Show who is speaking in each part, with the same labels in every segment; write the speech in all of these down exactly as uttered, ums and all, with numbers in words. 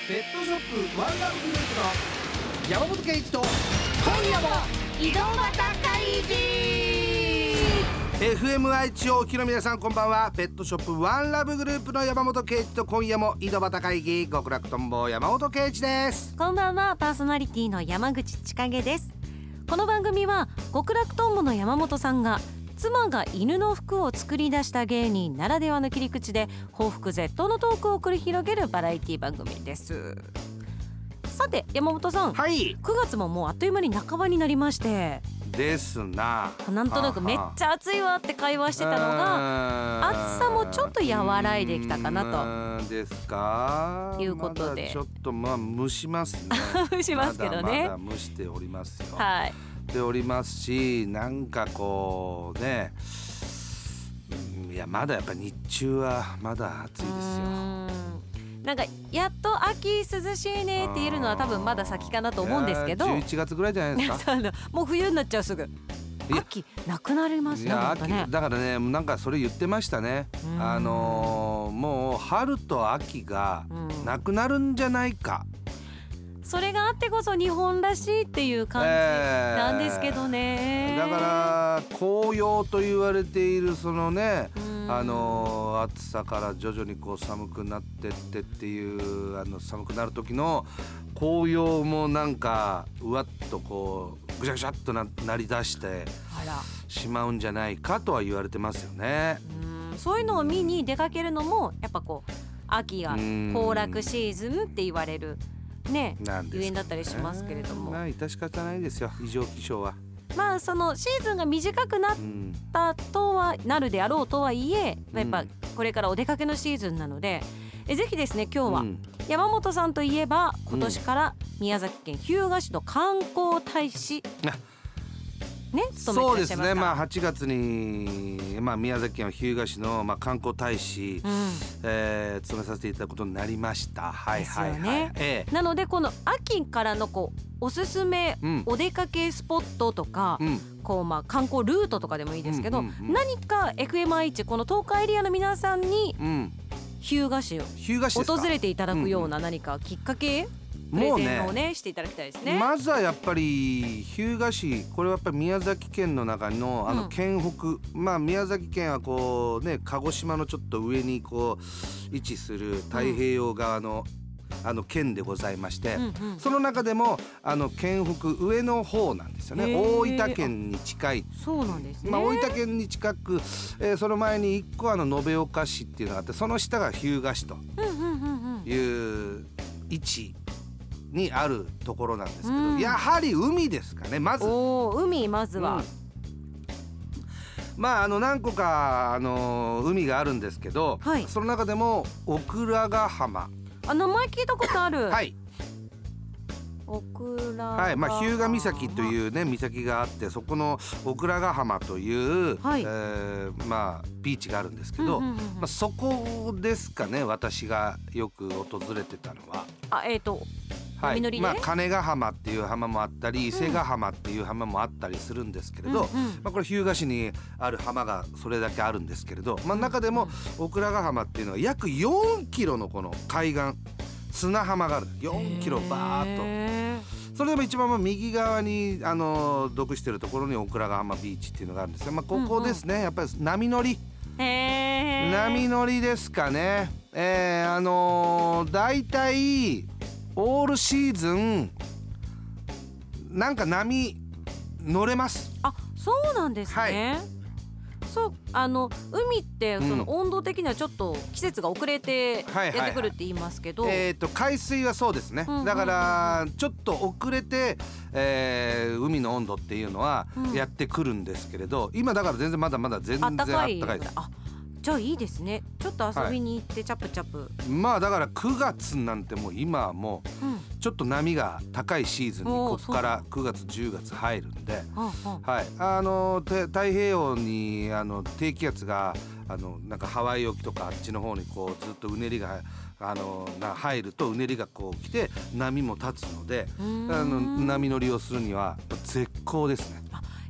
Speaker 1: ペットショップワンラブグループの山本圭一と
Speaker 2: 今夜も井戸端会議。
Speaker 1: エフエム 愛知をお聞きの皆さん、こんばんは。ペットショップワンラブグループの山本圭一と今夜も井戸端会議、極楽とんぼ山本圭一です。
Speaker 2: こんばんは、パーソナリティの山口千景です。この番組は極楽とんぼの山本さんが妻が犬の服を作り出した芸人ならではの切り口で報復絶倒のトークを繰り広げるバラエティ番組です。さて山本さん、
Speaker 1: はい、
Speaker 2: くがつももうあっという間に半ばになりまして、
Speaker 1: ですな。
Speaker 2: なんとなくめっちゃ暑いわって会話してたのが暑さもちょっと和らいできたかなと
Speaker 1: ですか
Speaker 2: いうことで、
Speaker 1: まだちょっとまあ蒸しますね
Speaker 2: 蒸しますけどね。
Speaker 1: まだまだ蒸しておりますよ。
Speaker 2: はい、
Speaker 1: ておりますし、なんかこうね、いやまだやっぱ日中はまだ暑いですよ。
Speaker 2: なんかやっと秋涼しいねって言えるのは多分まだ先かなと思うんですけど、
Speaker 1: じゅういちがつぐらいじゃないですか
Speaker 2: もう冬になっちゃうすぐ。秋なくなりますね。
Speaker 1: いや
Speaker 2: 秋ね、
Speaker 1: だからね、なんかそれ言ってましたね。あのー、もう春と秋がなくなるんじゃないか、
Speaker 2: うん、それがあってこそ日本らしいっていう感じなんですけどね、
Speaker 1: えー、だから紅葉と言われているそのね、あの暑さから徐々にこう寒くなってってっていうあの寒くなる時の紅葉もなんかうわっとこうぐしゃぐしゃっと な, なりだしてしまうんじゃないかとは言われてますよね。
Speaker 2: うん、そういうのを見に出かけるのもやっぱこう秋が行楽シーズンって言われるね、ゆえんだったりしますけれども、
Speaker 1: まあ致し方ないですよ、異常気象は。
Speaker 2: まあそのシーズンが短くなったとは、うん、なるであろうとはいえ、やっぱこれからお出かけのシーズンなので、えぜひですね今日は、うん、山本さんといえば今年から宮崎県日向市の観光大使、うんね、
Speaker 1: そうですね、まあ、はちがつに、まあ、宮崎県日向市の、まあ、観光大使、うん、えー、務めさせていただくことになりました。はいはいはい、ね、ええ、
Speaker 2: なのでこの秋からのこうおすすめお出かけスポットとか、うん、こうまあ観光ルートとかでもいいですけど、うんうんうん、何か エフエムアイエイチ この東海エリアの皆さんに、うん、日向市を訪れていただくような何かきっかけ、プレゼンをねしていただきたいですね。
Speaker 1: まずはやっぱり日向市、これはやっぱり宮崎県の中のあの県北、うん、まあ宮崎県はこうね鹿児島のちょっと上にこう位置する太平洋側の、うん、あの県でございまして、うんうん、その中でもあの県北上の方なんですよね。大分県に近い。
Speaker 2: そうなんですね。
Speaker 1: まあ、大分県に近く、えー、その前にいっこあの延岡市っていうのがあって、その下が日向市という位置にあるところなんですけど、うん、やはり海ですかね。まず
Speaker 2: お海まずは、うん、
Speaker 1: まああの何個かあの海があるんですけど、はい、その中でもオクラガ浜、
Speaker 2: あ名前聞いたことある
Speaker 1: はい
Speaker 2: オクラ
Speaker 1: はい、まあ、日向岬というね岬があって、そこのオクラガ浜という、はい、えー、まあビーチがあるんですけど、うんうんうんうん、まあ、そこですかね、私がよく訪れてたのは。
Speaker 2: あえっ、ー、と
Speaker 1: はい、まあ、金ヶ浜っていう浜もあったり、伊勢ヶ浜っていう浜もあったりするんですけれど、うんうん、まあ、これ日向市にある浜がそれだけあるんですけれど、まあ、中でもオクラガ浜っていうのは約よんキロのこの海岸砂浜がある。よんキロバーッと。それでも一番右側にあの属しているところにオクラガ浜ビーチっていうのがあるんですが、まあ、ここですね、うんうん、やっぱり波乗り波乗りですかね。えー、あのー、だいたいオールシーズンなんか波乗れます。
Speaker 2: あ、そうなんですね、はい、そう、あの海ってその温度的にはちょっと季節が遅れてやってくるって言いますけど、
Speaker 1: はいはいはい、えーと海水はそうですね、うんうんうんうん、だからちょっと遅れて、えー、海の温度っていうのはやってくるんですけれど、うん、今だから全然まだまだ全然あったかいです。
Speaker 2: あ、じゃあいいですね。ちょっと遊びに行ってチャプチャプ、
Speaker 1: はい、まあだからくがつなんてもう今はもうちょっと波が高いシーズンにここからくがつじゅうがつ入るんで、はい、あの太平洋にあの低気圧があのなんかハワイ沖とかあっちの方にこうずっとうねりがあのな入るとうねりがこう来て波も立つので、あの波乗りをするには絶好ですね。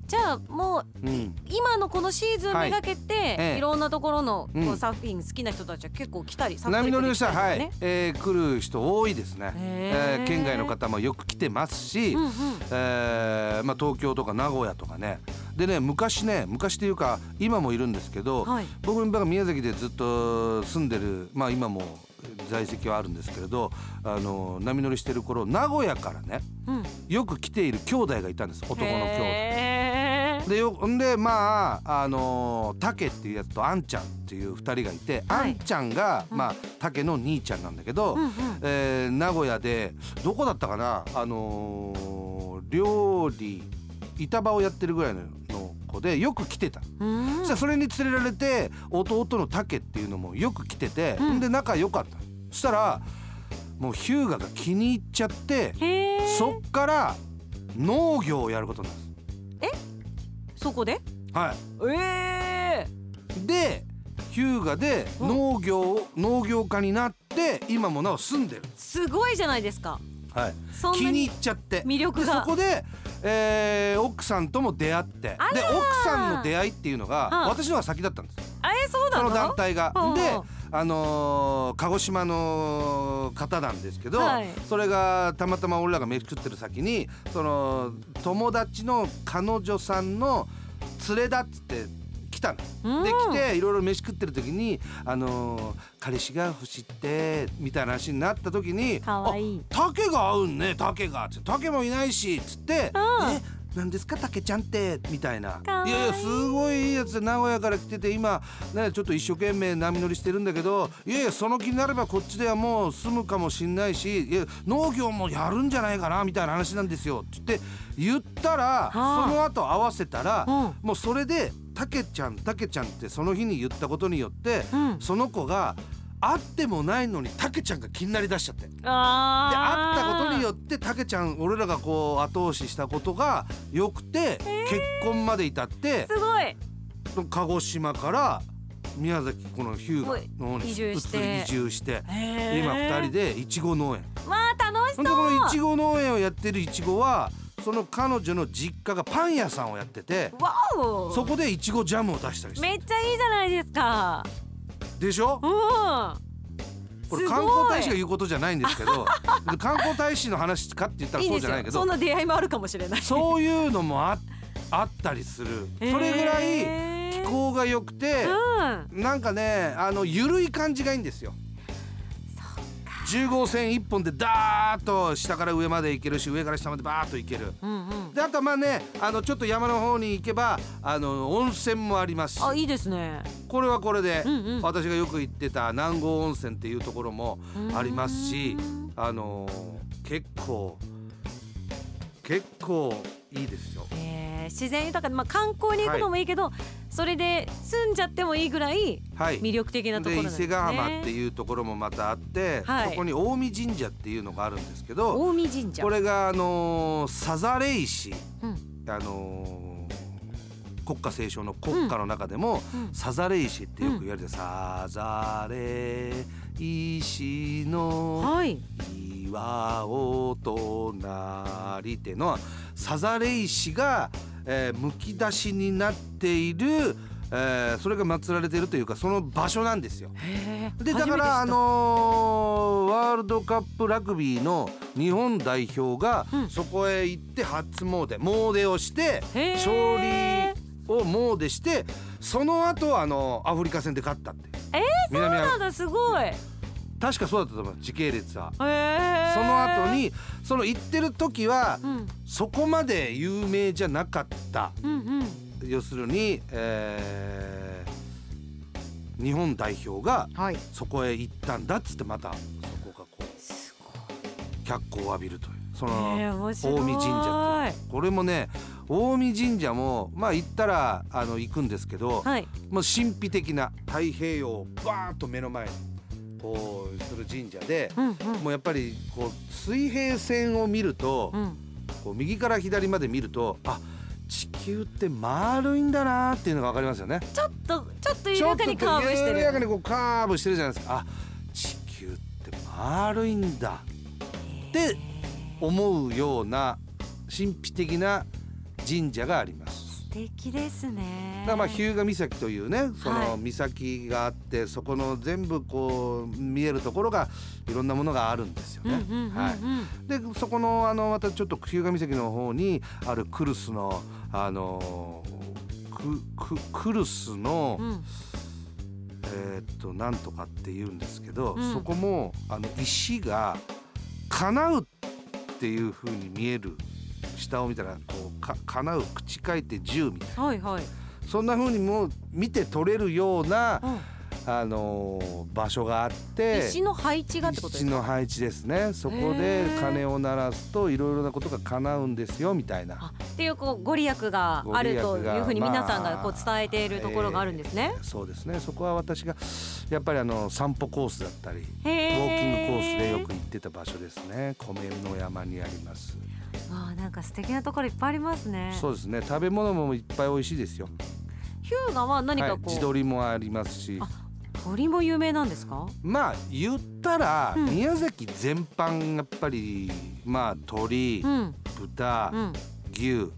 Speaker 2: じゃあもう、うん、今のこのシーズンめがけて、はいええ、いろんなところのこうサーフィン好きな人たちは結構来たり、サーフィン
Speaker 1: 波乗りの人は、はい、えー、来る人多いですね、えー、県外の方もよく来てますし、うんうん、えーまあ、東京とか名古屋とかね。でね、昔ね昔というか今もいるんですけど、はい、僕が宮崎でずっと住んでる、まあ今も在籍はあるんですけれど、あの波乗りしてる頃名古屋からね、うん、よく来ている兄弟がいたんです、男の兄弟で。よんでまああのタケっていうやつとあんちゃんっていうふたりがいて、はい、あんちゃんが、まあ、タケの兄ちゃんなんだけど、うんうん、えー、名古屋でどこだったかな、あのー、料理板場をやってるぐらいの子でよく来てた。そしたらそれに連れられて弟のタケっていうのもよく来てて、うん、で仲良かった。そしたらもうヒューガが気に入っちゃって、そっから農業をやることになるんです。
Speaker 2: え、そこで？
Speaker 1: はい。
Speaker 2: え
Speaker 1: ー、でヒューガで農業農業家になって今もなお住んでる。
Speaker 2: すごいじゃないですか。
Speaker 1: はい、気に入っちゃって
Speaker 2: 魅力が。
Speaker 1: でそこで、えー、奥さんとも出会って、で奥さんの出会いっていうのが、はあ、私のが先だったんです。
Speaker 2: あれ、そうなの？
Speaker 1: その団体が、
Speaker 2: はあ、
Speaker 1: で、あのー、鹿児島の方なんですけど、はい、それがたまたま俺らが飯食ってる先にその友達の彼女さんの連れだっつって来たの、うん、で来ていろいろ飯食ってる時に、あのー、彼氏が欲しいってみたいな話になった時に、
Speaker 2: かわいい、
Speaker 1: タケが合うんね、タケがつって、タケもいないしつって、うん、えなんですかタケちゃんってみたいな、いやいやすごいいいやつで名古屋から来てて今ねちょっと一生懸命波乗りしてるんだけど、いやいやその気になればこっちではもう住むかもしんないし、いや農業もやるんじゃないかなみたいな話なんですよって言って言ったら、はあ、その後合わせたら、うん、もうそれでタケちゃんタケちゃんってその日に言ったことによって、うん、その子が会ってもないのにタケちゃんが気になりだしちゃって、
Speaker 2: あ
Speaker 1: で会ったことによってタケちゃん俺らがこう後押ししたことがよくて、えー、結婚まで至って
Speaker 2: すごい
Speaker 1: 鹿児島から宮崎このヒューガの方に
Speaker 2: 移住して
Speaker 1: 移住して、えー、今ふたりでいちご農園、
Speaker 2: まあ楽しそう。
Speaker 1: このいちご農園をやってるいちごはその彼女の実家がパン屋さんをやってて、
Speaker 2: わお、そ
Speaker 1: こでいちごジャムを出したりして、
Speaker 2: めっちゃいいじゃないですか。
Speaker 1: でしょ、
Speaker 2: うん、
Speaker 1: これ観光大使が言うことじゃないんですけど観光大使の話かって言ったらそうじゃないけど、
Speaker 2: そんな出会いもあるかもしれない
Speaker 1: そういうのも あ, あったりする、えー、それぐらい気候が良くて、うん、なんかねあの緩い感じがいいんですよ。じゅう号線いっぽんでダーッと下から上まで行けるし、上から下までバーッと行ける、うんうん、であとはまあねあのちょっと山の方に行けばあの温泉もありますし、
Speaker 2: あいいですね。
Speaker 1: これはこれで、うんうん、私がよく行ってた南郷温泉っていうところもありますし、あのー、結構結構いいですよ、
Speaker 2: えー、自然豊かで、まあ、観光に行くのもいいけど、はい、それで住んじゃってもいいぐらい魅力的なところなんですね、
Speaker 1: はい、で伊勢ヶ浜っていうところもまたあって、はい、そこに近江神社っていうのがあるんですけど、
Speaker 2: 近江神社
Speaker 1: これがあのー、さざれ石、うん、あのー、国家斉唱の国歌の中でも、うん、さざれ石ってよく言われて、うん、さざれ石の、はい岩を隣っていうのはさざれ石が、えー、むき出しになっている、えー、それが祀られているというかその場所なんですよ。でだからあのー、ワールドカップラグビーの日本代表がそこへ行って初詣詣をして勝利を詣してその後あのアフリカ戦で勝ったって。
Speaker 2: えー、そうなんだ、すごい。
Speaker 1: 確かそうだったと思う時系列は、えー、その後にその行ってる時は、うん、そこまで有名じゃなかった、うんうん、要するに、えー、日本代表がそこへ行ったんだっつってまたそこがこう脚光を浴びるというその、えー、近江神社っていうこれもね近江神社もまあ行ったらあの行くんですけど、はい、もう神秘的な太平洋をバーッと目の前にこうする神社で、うんうん、もうやっぱりこう水平線を見ると、うん、こう右から左まで見るとあ地球って丸いんだなっていうのが分かりますよね。
Speaker 2: ちょっとちょっと緩やかにカーブしてる
Speaker 1: 緩やかにこうカーブしてるじゃないですか。あ地球って丸いんだって思うような神秘的な神社があります。
Speaker 2: 敵ですね。
Speaker 1: だからまあ日向岬というねそ
Speaker 2: は
Speaker 1: の岬があって、はい、そこの全部こう見えるところがいろんなものがあるんですよね。でそこのあのまたちょっと日向岬の方にあるクルスのあのク, ク, クルスの、うん、えー、っとなんとかって言うんですけど、うん、そこもあの石が叶うっていう風に見える、下を見たらこうか叶う口書いて十みたいな、はいはい、そんな風にも見て取れるような、うんあのー、場所があって、
Speaker 2: 石の配置がってことですか？
Speaker 1: 石の配置ですね。そこで鐘を鳴らすといろいろなことが叶うんですよみたいな、
Speaker 2: あっていうこうご利益があるというふうに皆さんがこう伝えているところがあるんですね、
Speaker 1: まあえー、そうですね。そこは私がやっぱりあの散歩コースだったりウォーキングコースでよく行ってた場所ですね。湖面の山にあります。
Speaker 2: あ、なんか素敵なところいっぱいありますね。
Speaker 1: そうですね。食べ物もいっぱい美味しいですよ。
Speaker 2: 日向は何かこう、はい、
Speaker 1: 地鶏もありますし。
Speaker 2: 鶏も有名なんですか？
Speaker 1: まあ言ったら、うん、宮崎全般やっぱりまあ鶏、うん、豚、うん、牛、うん、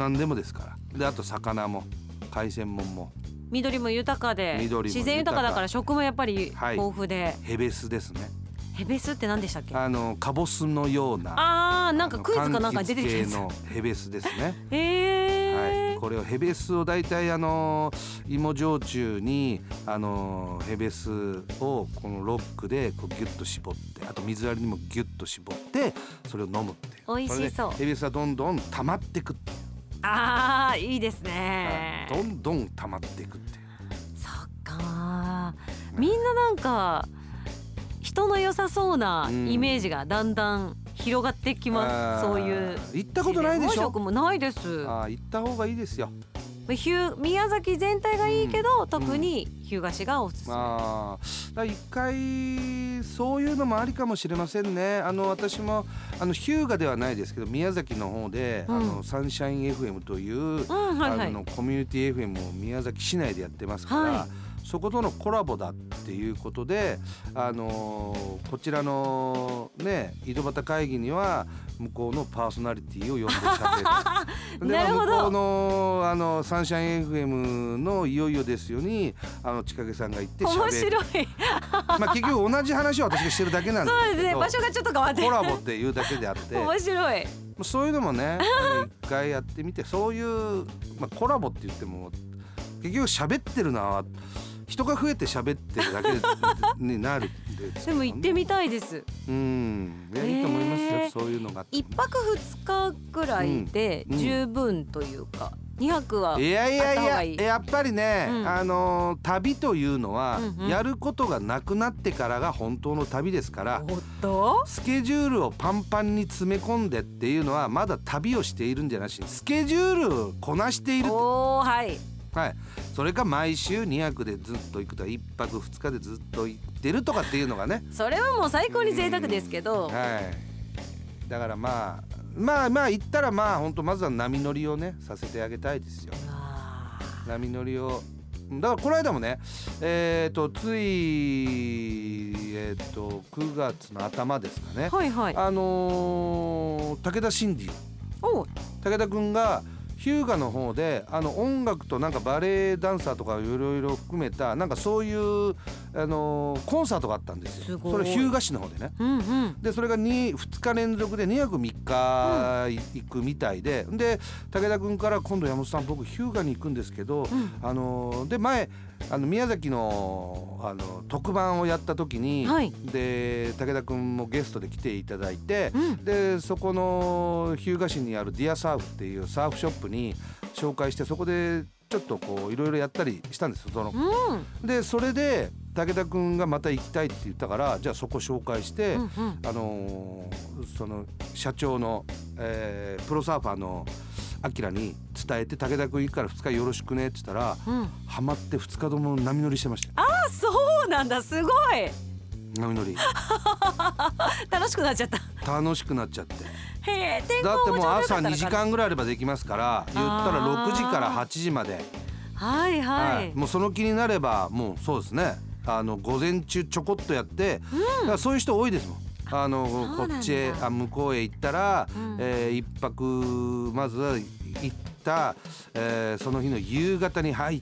Speaker 1: 何でもですから。であと魚も海鮮もんも
Speaker 2: 緑も豊かで自然豊かだから食もやっぱり豊富で、はい、
Speaker 1: ヘベスですね。
Speaker 2: ヘベスって何でしたっけ？
Speaker 1: あのカボスのような、
Speaker 2: あーなんかクイズかなんか出てきたやつ
Speaker 1: のヘベスですね。
Speaker 2: えー
Speaker 1: はい、これをヘベスをだいたいあの芋焼酎にあのヘベスをこのロックでこうギュッと絞って、あと水割りにもギュッと絞ってそれを飲むっていう。
Speaker 2: 美味しそう。
Speaker 1: ヘベスはどんどん溜まっていくっていう。
Speaker 2: あーいいですね、
Speaker 1: はい、どんどん溜まっていくっていう。
Speaker 2: そっか、みんななんか人の良さそうなイメージがだんだん広がってきます、うん、そういう。
Speaker 1: 行ったことないでしょ？
Speaker 2: もないです。
Speaker 1: あ、行った方がいいですよ。
Speaker 2: 宮崎全体がいいけど、うん、特に日向市がおすすめ。
Speaker 1: ああ、一回そういうのもありかもしれませんね。あの私もあの日向ではないですけど宮崎の方で、うん、あのサンシャイン エフエム という、うんはいはい、あのコミュニティ エフエム を宮崎市内でやってますから、はい、そことのコラボだっていうことで、あのー、こちらのね井戸端会議には向こうのパーソナリティを呼んで喋る
Speaker 2: なるほど。
Speaker 1: 向こうのあのサンシャイン エフエム のいよいよですよにあの千景さんが行って喋る。
Speaker 2: 面白い
Speaker 1: まあ結局同じ話を私がしてるだけなんですけど、
Speaker 2: そうですね、場所がちょっと変わって
Speaker 1: コラボっていうだけであって
Speaker 2: 面白い。
Speaker 1: そういうのもね一回やってみて、そういう、まあ、コラボって言っても結局喋ってるのは人が増えて喋ってるだけになるんで、
Speaker 2: でも行ってみたいです。
Speaker 1: うん、いや、いいと思いますよ、えー、そういうのが。
Speaker 2: 一泊二日ぐらいで十分というか、うん、二泊はあった方がいい。いやいやいや、
Speaker 1: やっぱりね、うん、あのー、旅というのは、うんうん、やることがなくなってからが本当の旅ですから、
Speaker 2: おっと、
Speaker 1: スケジュールをパンパンに詰め込んでっていうのはまだ旅をしているんじゃなしにスケジュールをこなしている。
Speaker 2: おー、はい
Speaker 1: はい、それか毎週にはくでずっと行くとかいっぱくふつかでずっと行ってるとかっていうのがね、
Speaker 2: それはもう最高に贅沢ですけど、
Speaker 1: はい、だからまあまあまあ行ったらまあ本当まずは波乗りをねさせてあげたいですよ。波乗りをだからこの間もねえっ、ー、とついえっ、ー、とくがつの頭ですかね、
Speaker 2: はいはい、
Speaker 1: あのー、武田真治武田くんが日向の方であの音楽となんかバレエダンサーとかいろいろ含めたなんかそういうあのー、コンサートがあったんですよ。それ日向市の方でね、うんうん、でそれがにふつか連続でにはくみっか行くみたいで、うん、で武田君から今度山本さん僕日向に行くんですけど、うん、あのー、で前あの宮崎 の, あの特番をやった時に、はい、で武田君もゲストで来ていただいて、うん、でそこの日向市にあるディアサーフっていうサーフショップに紹介して、そこでちょっとこういろいろやったりしたんですよ。その、うん、でそれで武田君がまた行きたいって言ったから、じゃあそこ紹介して、うんうん、あのー、その社長の、えー、プロサーファーのアキラに伝えて武田君行くからふつかよろしくねって言ったら、うん、ハマってふつかとも波乗りしてました。
Speaker 2: ああ、そうなんだ、すごい
Speaker 1: 波乗り
Speaker 2: 楽しくなっちゃった。
Speaker 1: 楽しくなっちゃって、
Speaker 2: へー、天
Speaker 1: だってもう
Speaker 2: 候もちょうどよかった
Speaker 1: 朝
Speaker 2: のかな。
Speaker 1: にじかんぐらいあればできますから、言ったらろくじからはちじまで、
Speaker 2: はいはい、はい、
Speaker 1: もうその気になればもうそうですね、あの午前中ちょこっとやって、うん、だからそういう人多いですもん。あのこっちへあ向こうへ行ったら、うん、えー、一泊まずは行ったた、えー、その日の夕方に入って、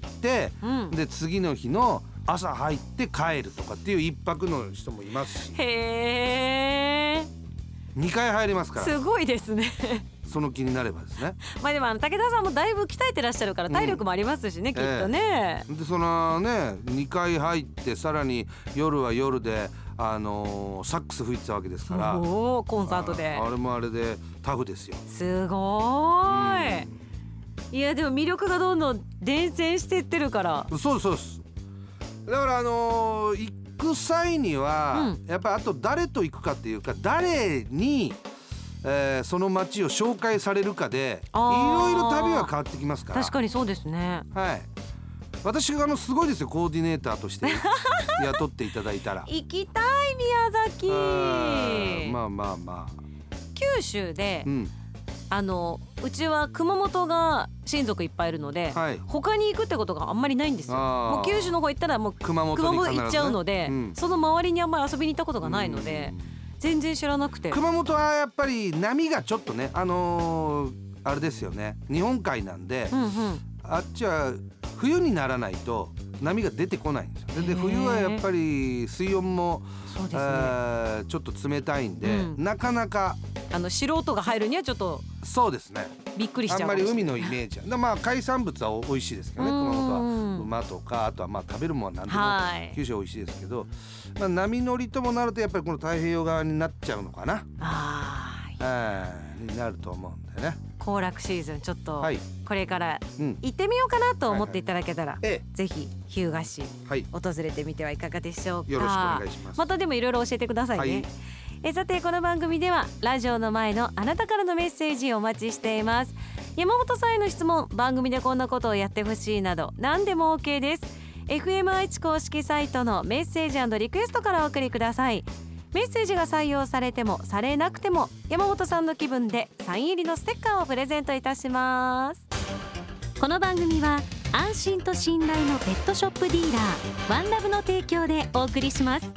Speaker 1: うん、で次の日の朝入って帰るとかっていう一泊の人もいますし。
Speaker 2: へー、
Speaker 1: にかい入りますから。
Speaker 2: すごいですね
Speaker 1: その気になればですね。
Speaker 2: まあでもあの武田さんもだいぶ鍛えてらっしゃるから体力もありますしね、うん、きっとね、
Speaker 1: えー、でそのねにかい入ってさらに夜は夜であのー、サックス吹いてたわけですから。
Speaker 2: おー、コンサートで
Speaker 1: あ, あれもあれでタフですよ。
Speaker 2: すごーい、うん、いやでも魅力がどんどん伝染していってるから。
Speaker 1: そうですそうです。だからあのー、行く際には、うん、やっぱりあと誰と行くかっていうか誰に、えー、その街を紹介されるかでいろいろ旅は変わってきますから。
Speaker 2: 確かにそうですね。
Speaker 1: はい、私があのすごいですよ、コーディネーターとして雇っていただいたら
Speaker 2: 行きたい宮崎。
Speaker 1: まあまあまあ
Speaker 2: 九州で、うん、あのうちは熊本が親族いっぱいいるので、はい、他に行くってことがあんまりないんですよ。もう九州の方行ったらもう熊本に必ずね、熊本行っちゃうので、うん、その周りにあんまり遊びに行ったことがないので、全然知らなくて。
Speaker 1: 熊本はやっぱり波がちょっとね、あのー、あれですよね、日本海なんで、うんうん、あっちは冬にならないと波が出てこないんですよ。で冬はやっぱり水温もそうですね、えー、ちょっと冷たいんで、うん、なかなか
Speaker 2: あの素人が入るにはちょっと
Speaker 1: そうですね、
Speaker 2: びっくりしちゃう。
Speaker 1: あんまり海のイメージはまあ海産物は美味しいですけどね、熊本は馬とか、あとはまあ食べるものは何でも、はい、九州は美味しいですけど、まあ、波乗りともなるとやっぱりこの太平洋側になっちゃうのかな、あーになると思うんでね。
Speaker 2: 行楽シーズンちょっとこれから行ってみようかなと思っていただけたら、はいはい、ぜひ日向市訪れてみてはいかがでしょうか。
Speaker 1: よろしくお願いします。
Speaker 2: またでもいろいろ教えてくださいね、はい。えさてこの番組ではラジオの前のあなたからのメッセージをお待ちしています。山本さんへの質問、番組でこんなことをやってほしいなど何でも OK です。 エフエム 愛知公式サイトのメッセージ&リクエストからお送りください。メッセージが採用されてもされなくても山本さんの気分でサイン入りのステッカーをプレゼントいたします。この番組は安心と信頼のペットショップディーラーワンラブの提供でお送りします。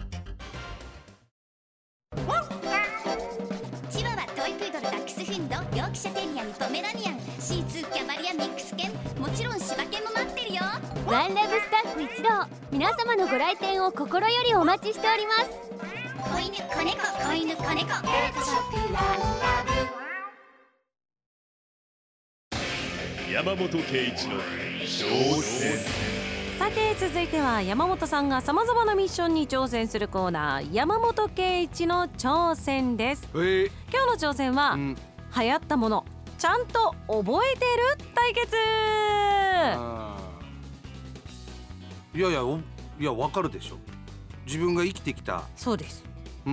Speaker 3: チワワ、トイプードル、ダックスフンド、ヨークシャテリアにポメラニアン、シーツー、キャバリア、ミックス犬、もちろん柴犬も待ってるよ。
Speaker 4: ワンラブスタッフ一同、皆様のご来店を心よりお待ちしております。
Speaker 3: 子犬、子猫、子犬、子猫、ペットショップワンラ
Speaker 5: ブ。山本圭一の挑戦。
Speaker 2: さて続いては山本さんがさまざまなミッションに挑戦するコーナー、山本圭一の挑戦です。今日の挑戦は、うん、流行ったものちゃんと覚えてる対決。
Speaker 1: いやいやいや分かるでしょ、自分が生きてきた。
Speaker 2: そうです。
Speaker 1: うんうん、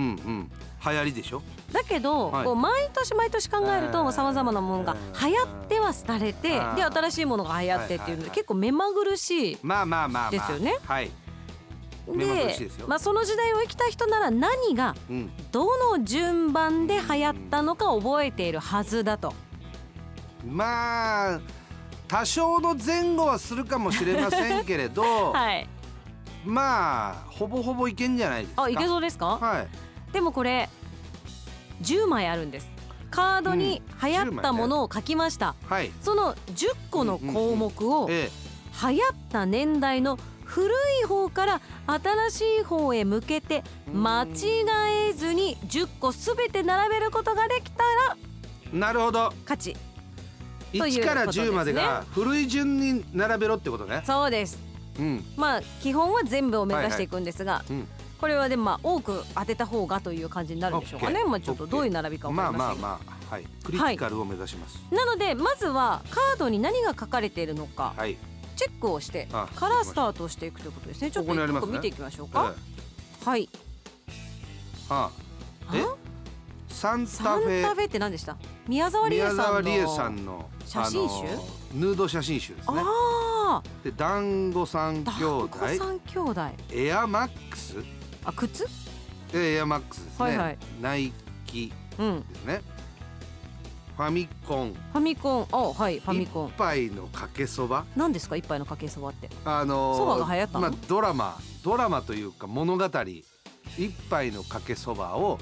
Speaker 1: 流行りでしょ。
Speaker 2: だけど、はい、こう毎年毎年考えるとさまざまなものが流行っては廃れて、で新しいものが流行ってっていうので、結構目まぐるしいですよね。まあまあまあまあ、はい。で、まあ、その時代を生きた人なら何がどの順番で流行ったのか覚えているはずだと。
Speaker 1: まあ多少の前後はするかもしれませんけれど、はい、まあほぼほぼいけんじゃないですか。
Speaker 2: あ、いけそうですか。はい。でもこれじゅうまいあるんです。カードに流行ったものを書きました、うん、はい、そのじゅっこの項目を、うんうんうん、ええ、流行った年代の古い方から新しい方へ向けて間違えずにじゅっこすべて並べることができたら、
Speaker 1: なるほど、
Speaker 2: 勝ち。
Speaker 1: いちからじゅうまでが古い順に並べろってことね。
Speaker 2: そうです、うん、まあ基本は全部を目指していくんですが、はいはい、うん、これはでもまあ多く当てた方がという感じになるんでしょうかね。まあちょっとどういう並びか分かりませんが、まあまあまあ、はい、クリティカルを目指します、はい、なのでまずはカードに何が書かれているのか、はい、チェックをしてからスタートしていくということですね。ちょっと一個見ていきましょうか。はい。
Speaker 1: はあ、えサンタフェ。
Speaker 2: サンタフェって何でした？宮沢りえさんの写真集？
Speaker 1: ヌード写真集ですね。ああ。で団子三兄弟。
Speaker 2: 団子三兄弟。
Speaker 1: エアマックス。
Speaker 2: あ、靴？
Speaker 1: エアマックスですね。はいはい、ナイキですね。うん、ファミコン。
Speaker 2: ファミコン。あ、はい、ファミコン。
Speaker 1: 一杯のかけそば。
Speaker 2: 何ですか一杯のかけそばって？
Speaker 1: あのー、
Speaker 2: そばが流行ったの？
Speaker 1: まあドラマドラマというか物語。一杯のかけそばを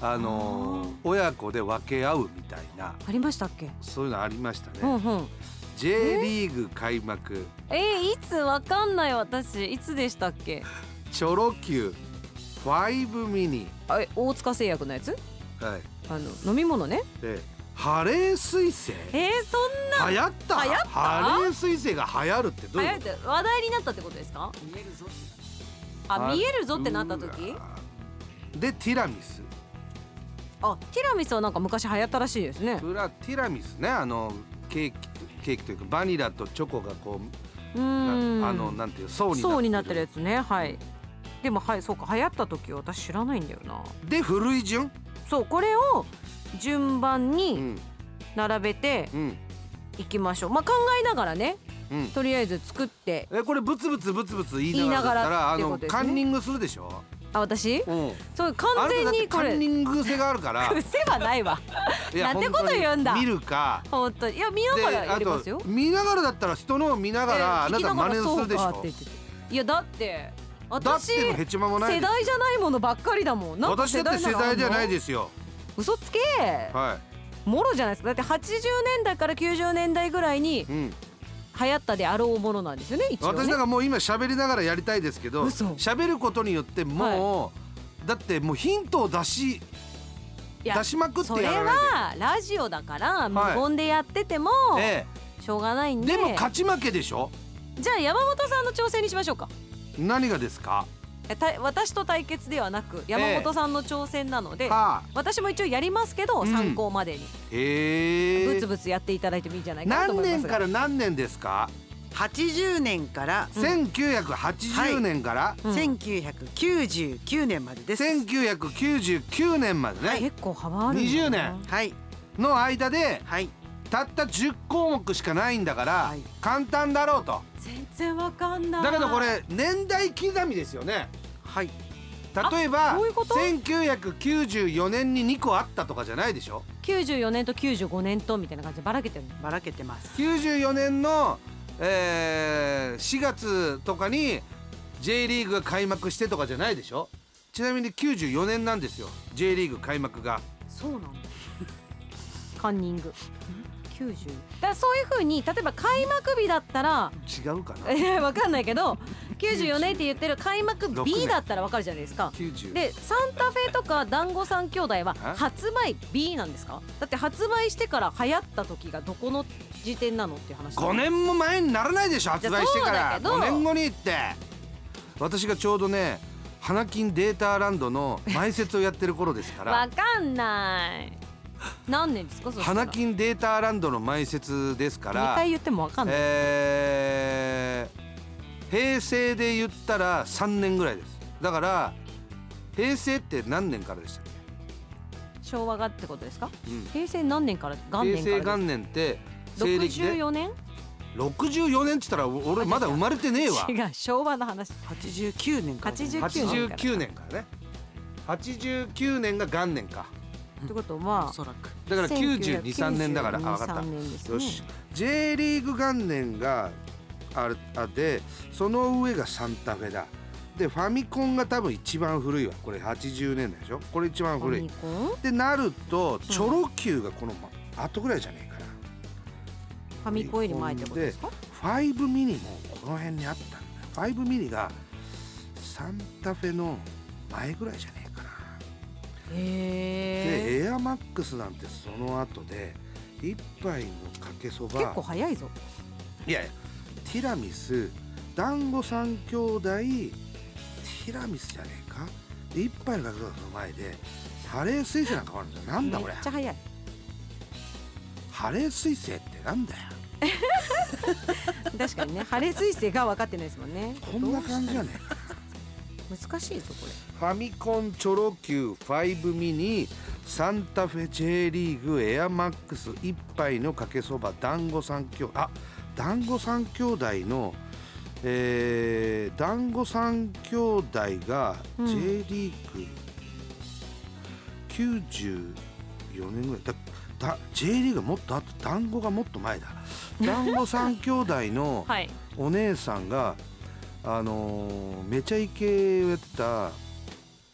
Speaker 1: あのー、親子で分け合うみたいな
Speaker 2: ありましたっけ？
Speaker 1: そういうのありましたね、
Speaker 2: うんうん、
Speaker 1: J リーグ開幕
Speaker 2: えー、いつわかんない私いつでしたっけ？
Speaker 1: チョロ Q ファイブミニ、
Speaker 2: あ大塚製薬のやつ、
Speaker 1: はい、
Speaker 2: あの飲み物ね。
Speaker 1: でハレー彗星、
Speaker 2: えー、そんな
Speaker 1: 流行った
Speaker 2: 流行った
Speaker 1: ハレー彗星が流行るってどういうこと？
Speaker 2: 流行って話題になったってことですか？
Speaker 6: 見えるぞ。
Speaker 2: あ見えるぞってなった時
Speaker 1: でティラミス、
Speaker 2: あティラミスはなんか昔流行ったらしいですね。
Speaker 1: それはティラミスね、あのケーキケーキというかバニラとチョコがこう
Speaker 2: うーん
Speaker 1: あのなんていう層になってる
Speaker 2: 層になってるやつね。はいでもはいそうか流行った時私知らないんだよな。
Speaker 1: で古い順、
Speaker 2: そうこれを順番
Speaker 1: う
Speaker 2: に
Speaker 1: ん
Speaker 2: 並べて
Speaker 1: うん
Speaker 2: いきましょう。まあ考えながらね
Speaker 1: うん、
Speaker 2: とりあえず作って
Speaker 1: えこれブツブツブツブツ言いながらだったらあの
Speaker 2: 言いながらってことですね
Speaker 1: カンニングするでしょ。
Speaker 2: あ私
Speaker 1: うん
Speaker 2: そう完全にこれ
Speaker 1: あなただってカンニング癖があるから
Speaker 2: 癖はないわ
Speaker 1: いや
Speaker 2: なんてこと言うんだ
Speaker 1: 本当に見るか
Speaker 2: 本当にいや見ながらやりますよ。
Speaker 1: であと見ながらだったら人のを見ながらあなた真似するでしょ。
Speaker 2: いやだって
Speaker 1: だっ
Speaker 2: 私
Speaker 1: てのヘチマもない
Speaker 2: 世
Speaker 1: ですよ。
Speaker 2: 代じゃないものばっかりだもん。なんか
Speaker 1: 私だって世代じゃない
Speaker 2: す。
Speaker 1: ですよ。
Speaker 2: 嘘つけ
Speaker 1: は
Speaker 2: もろじゃないですか。だってはちじゅうねんだいからきゅうじゅうねんだいぐらいに
Speaker 1: い。うん。
Speaker 2: 流行ったであろうものなんですよね一応ね。
Speaker 1: 私なんかもう今喋りながらやりたいですけど、
Speaker 2: 嘘
Speaker 1: 喋ることによってもう、だってもうヒントを出し
Speaker 2: いや
Speaker 1: 出しまくって
Speaker 2: それ
Speaker 1: やらない
Speaker 2: はラジオだから無言でやってても
Speaker 1: と。え
Speaker 2: しょうがないん
Speaker 1: え。
Speaker 2: で、
Speaker 1: でも勝ち負けでしょ。
Speaker 2: じゃあ山本さんの挑戦にしましょうか。
Speaker 1: 何がですか。
Speaker 2: えた私と対決ではなく山本さんの挑戦なので、
Speaker 1: はあ。
Speaker 2: 私も一応やりますけど、
Speaker 1: うん
Speaker 2: 参考までに
Speaker 1: へえ。
Speaker 2: ブツブツやっていただいてもいいんじゃないかなと思いますが。
Speaker 1: 何年から何年ですか。
Speaker 6: はちじゅうねんから
Speaker 1: せんきゅうひゃくはちじゅうねんから
Speaker 2: うん
Speaker 6: せんきゅうひゃくきゅうじゅうきゅうねんまでです。
Speaker 1: せんきゅうひゃくきゅうじゅうきゅうねんまでね、
Speaker 2: 結構幅あるんだな。
Speaker 1: にじゅうねん
Speaker 6: はい
Speaker 1: の間で
Speaker 6: はい
Speaker 1: たったじゅっこうもくしかないんだから、
Speaker 6: はい
Speaker 1: 簡単だろうと。
Speaker 2: 全然わかんない。
Speaker 1: だけどこれ年代刻みですよね。
Speaker 6: はい。
Speaker 1: 例えば
Speaker 2: そういうこと
Speaker 1: せんきゅうひゃくきゅうじゅうよねんににこあったとかじゃないでしょ。
Speaker 2: きゅうじゅうよねんときゅうじゅうごねんとみたいな感じでばらけてるの。
Speaker 6: ばらけてます。
Speaker 1: きゅうじゅうよねんの、えー、しがつとかに J リーグが開幕してとかじゃないでしょ。ちなみにきゅうじゅうよねんなんですよ J リーグ開幕が。
Speaker 2: そうなんだ。カンニング。きゅうじゅう。だからそういう風に例えば開幕日だったら
Speaker 1: 違うかな。
Speaker 2: いやわかんないけどきゅうじゅうよねんって言ってる開幕 B だったらわかるじゃないですか。
Speaker 1: きゅうじゅう
Speaker 2: でサンタフェとか団子三兄弟は
Speaker 1: え
Speaker 2: 発売 B なんですか？だって発売してから流行った時がどこの時点なのっていう話。
Speaker 1: ごねんも前にならないでしょ。発売してから
Speaker 2: じゃあそうだけど
Speaker 1: ごねんごにって私がちょうどね花金データランドの前説をやってる頃ですか
Speaker 2: わ
Speaker 1: ら
Speaker 2: かんない何年ですか？そしたら
Speaker 1: 花金データランドの前説ですか
Speaker 2: に
Speaker 1: ら
Speaker 2: かい言ってもわかんない、
Speaker 1: えー、平成で言ったらさんねんぐらいです。だから平成って何年からでしたっ
Speaker 2: 昭和がってことですか？
Speaker 1: け、うん、
Speaker 2: 平成何年から元年から
Speaker 1: 平成元年って西暦で
Speaker 2: ろくじゅうよねん
Speaker 1: ろくじゅうよねんって言ったら俺まだ生まれてねえわ。
Speaker 2: 違う昭和の話。
Speaker 6: はちじゅうきゅうねんからです。
Speaker 2: はちじゅうきゅうねんから
Speaker 1: はちじゅうきゅうねんからね。はちじゅうきゅうねんが元年か。
Speaker 2: ってことは
Speaker 6: おそらく
Speaker 1: だからきゅうじゅうに、さんねんだから。あ、分かった。
Speaker 2: さんねんですね。
Speaker 1: よし。J リーグ元年があれあで、その上がサンタフェだ。でファミコンが多分一番古いわ。これはちじゅうねんだでしょ。これ一番古い。
Speaker 2: ファミコン
Speaker 1: でなるとチョロ Q がこの後ぐらいじゃねえかな。
Speaker 2: ファミコンより前ってことですか？
Speaker 1: ファイブミニもこの辺にあったんだよ。ファイブミニがサンタフェの前ぐらいじゃねえかな。
Speaker 2: へ
Speaker 1: でエアマックスなんてその後で一杯のかけそば、
Speaker 2: 結構早いぞ。
Speaker 1: いやいやティラミス、団子三兄弟、ティラミスじゃねえか。で一杯のかけそばの前でハレー彗星なんかもあるんだよ。なんだこれ
Speaker 2: めっちゃ早い。
Speaker 1: ハレー彗星ってなんだよ。
Speaker 2: 確かにねハレー彗星が分かってないですもんね。
Speaker 1: こんな感じじゃねえか。
Speaker 2: 難しいぞこれ。
Speaker 1: ファミコンチョロ Q、ファイブミニ、サンタフェ J リーグ、エアマックス、一杯のかけそば、団子三兄弟。あ、団子三兄弟の、えー、団子三兄弟が J リーグきゅうじゅうよねんぐらいだ。だ J リーグがもっとあと団子がもっと前だ。団子三兄弟の
Speaker 2: はい。
Speaker 1: お姉さんがあのー、めちゃイケをやってた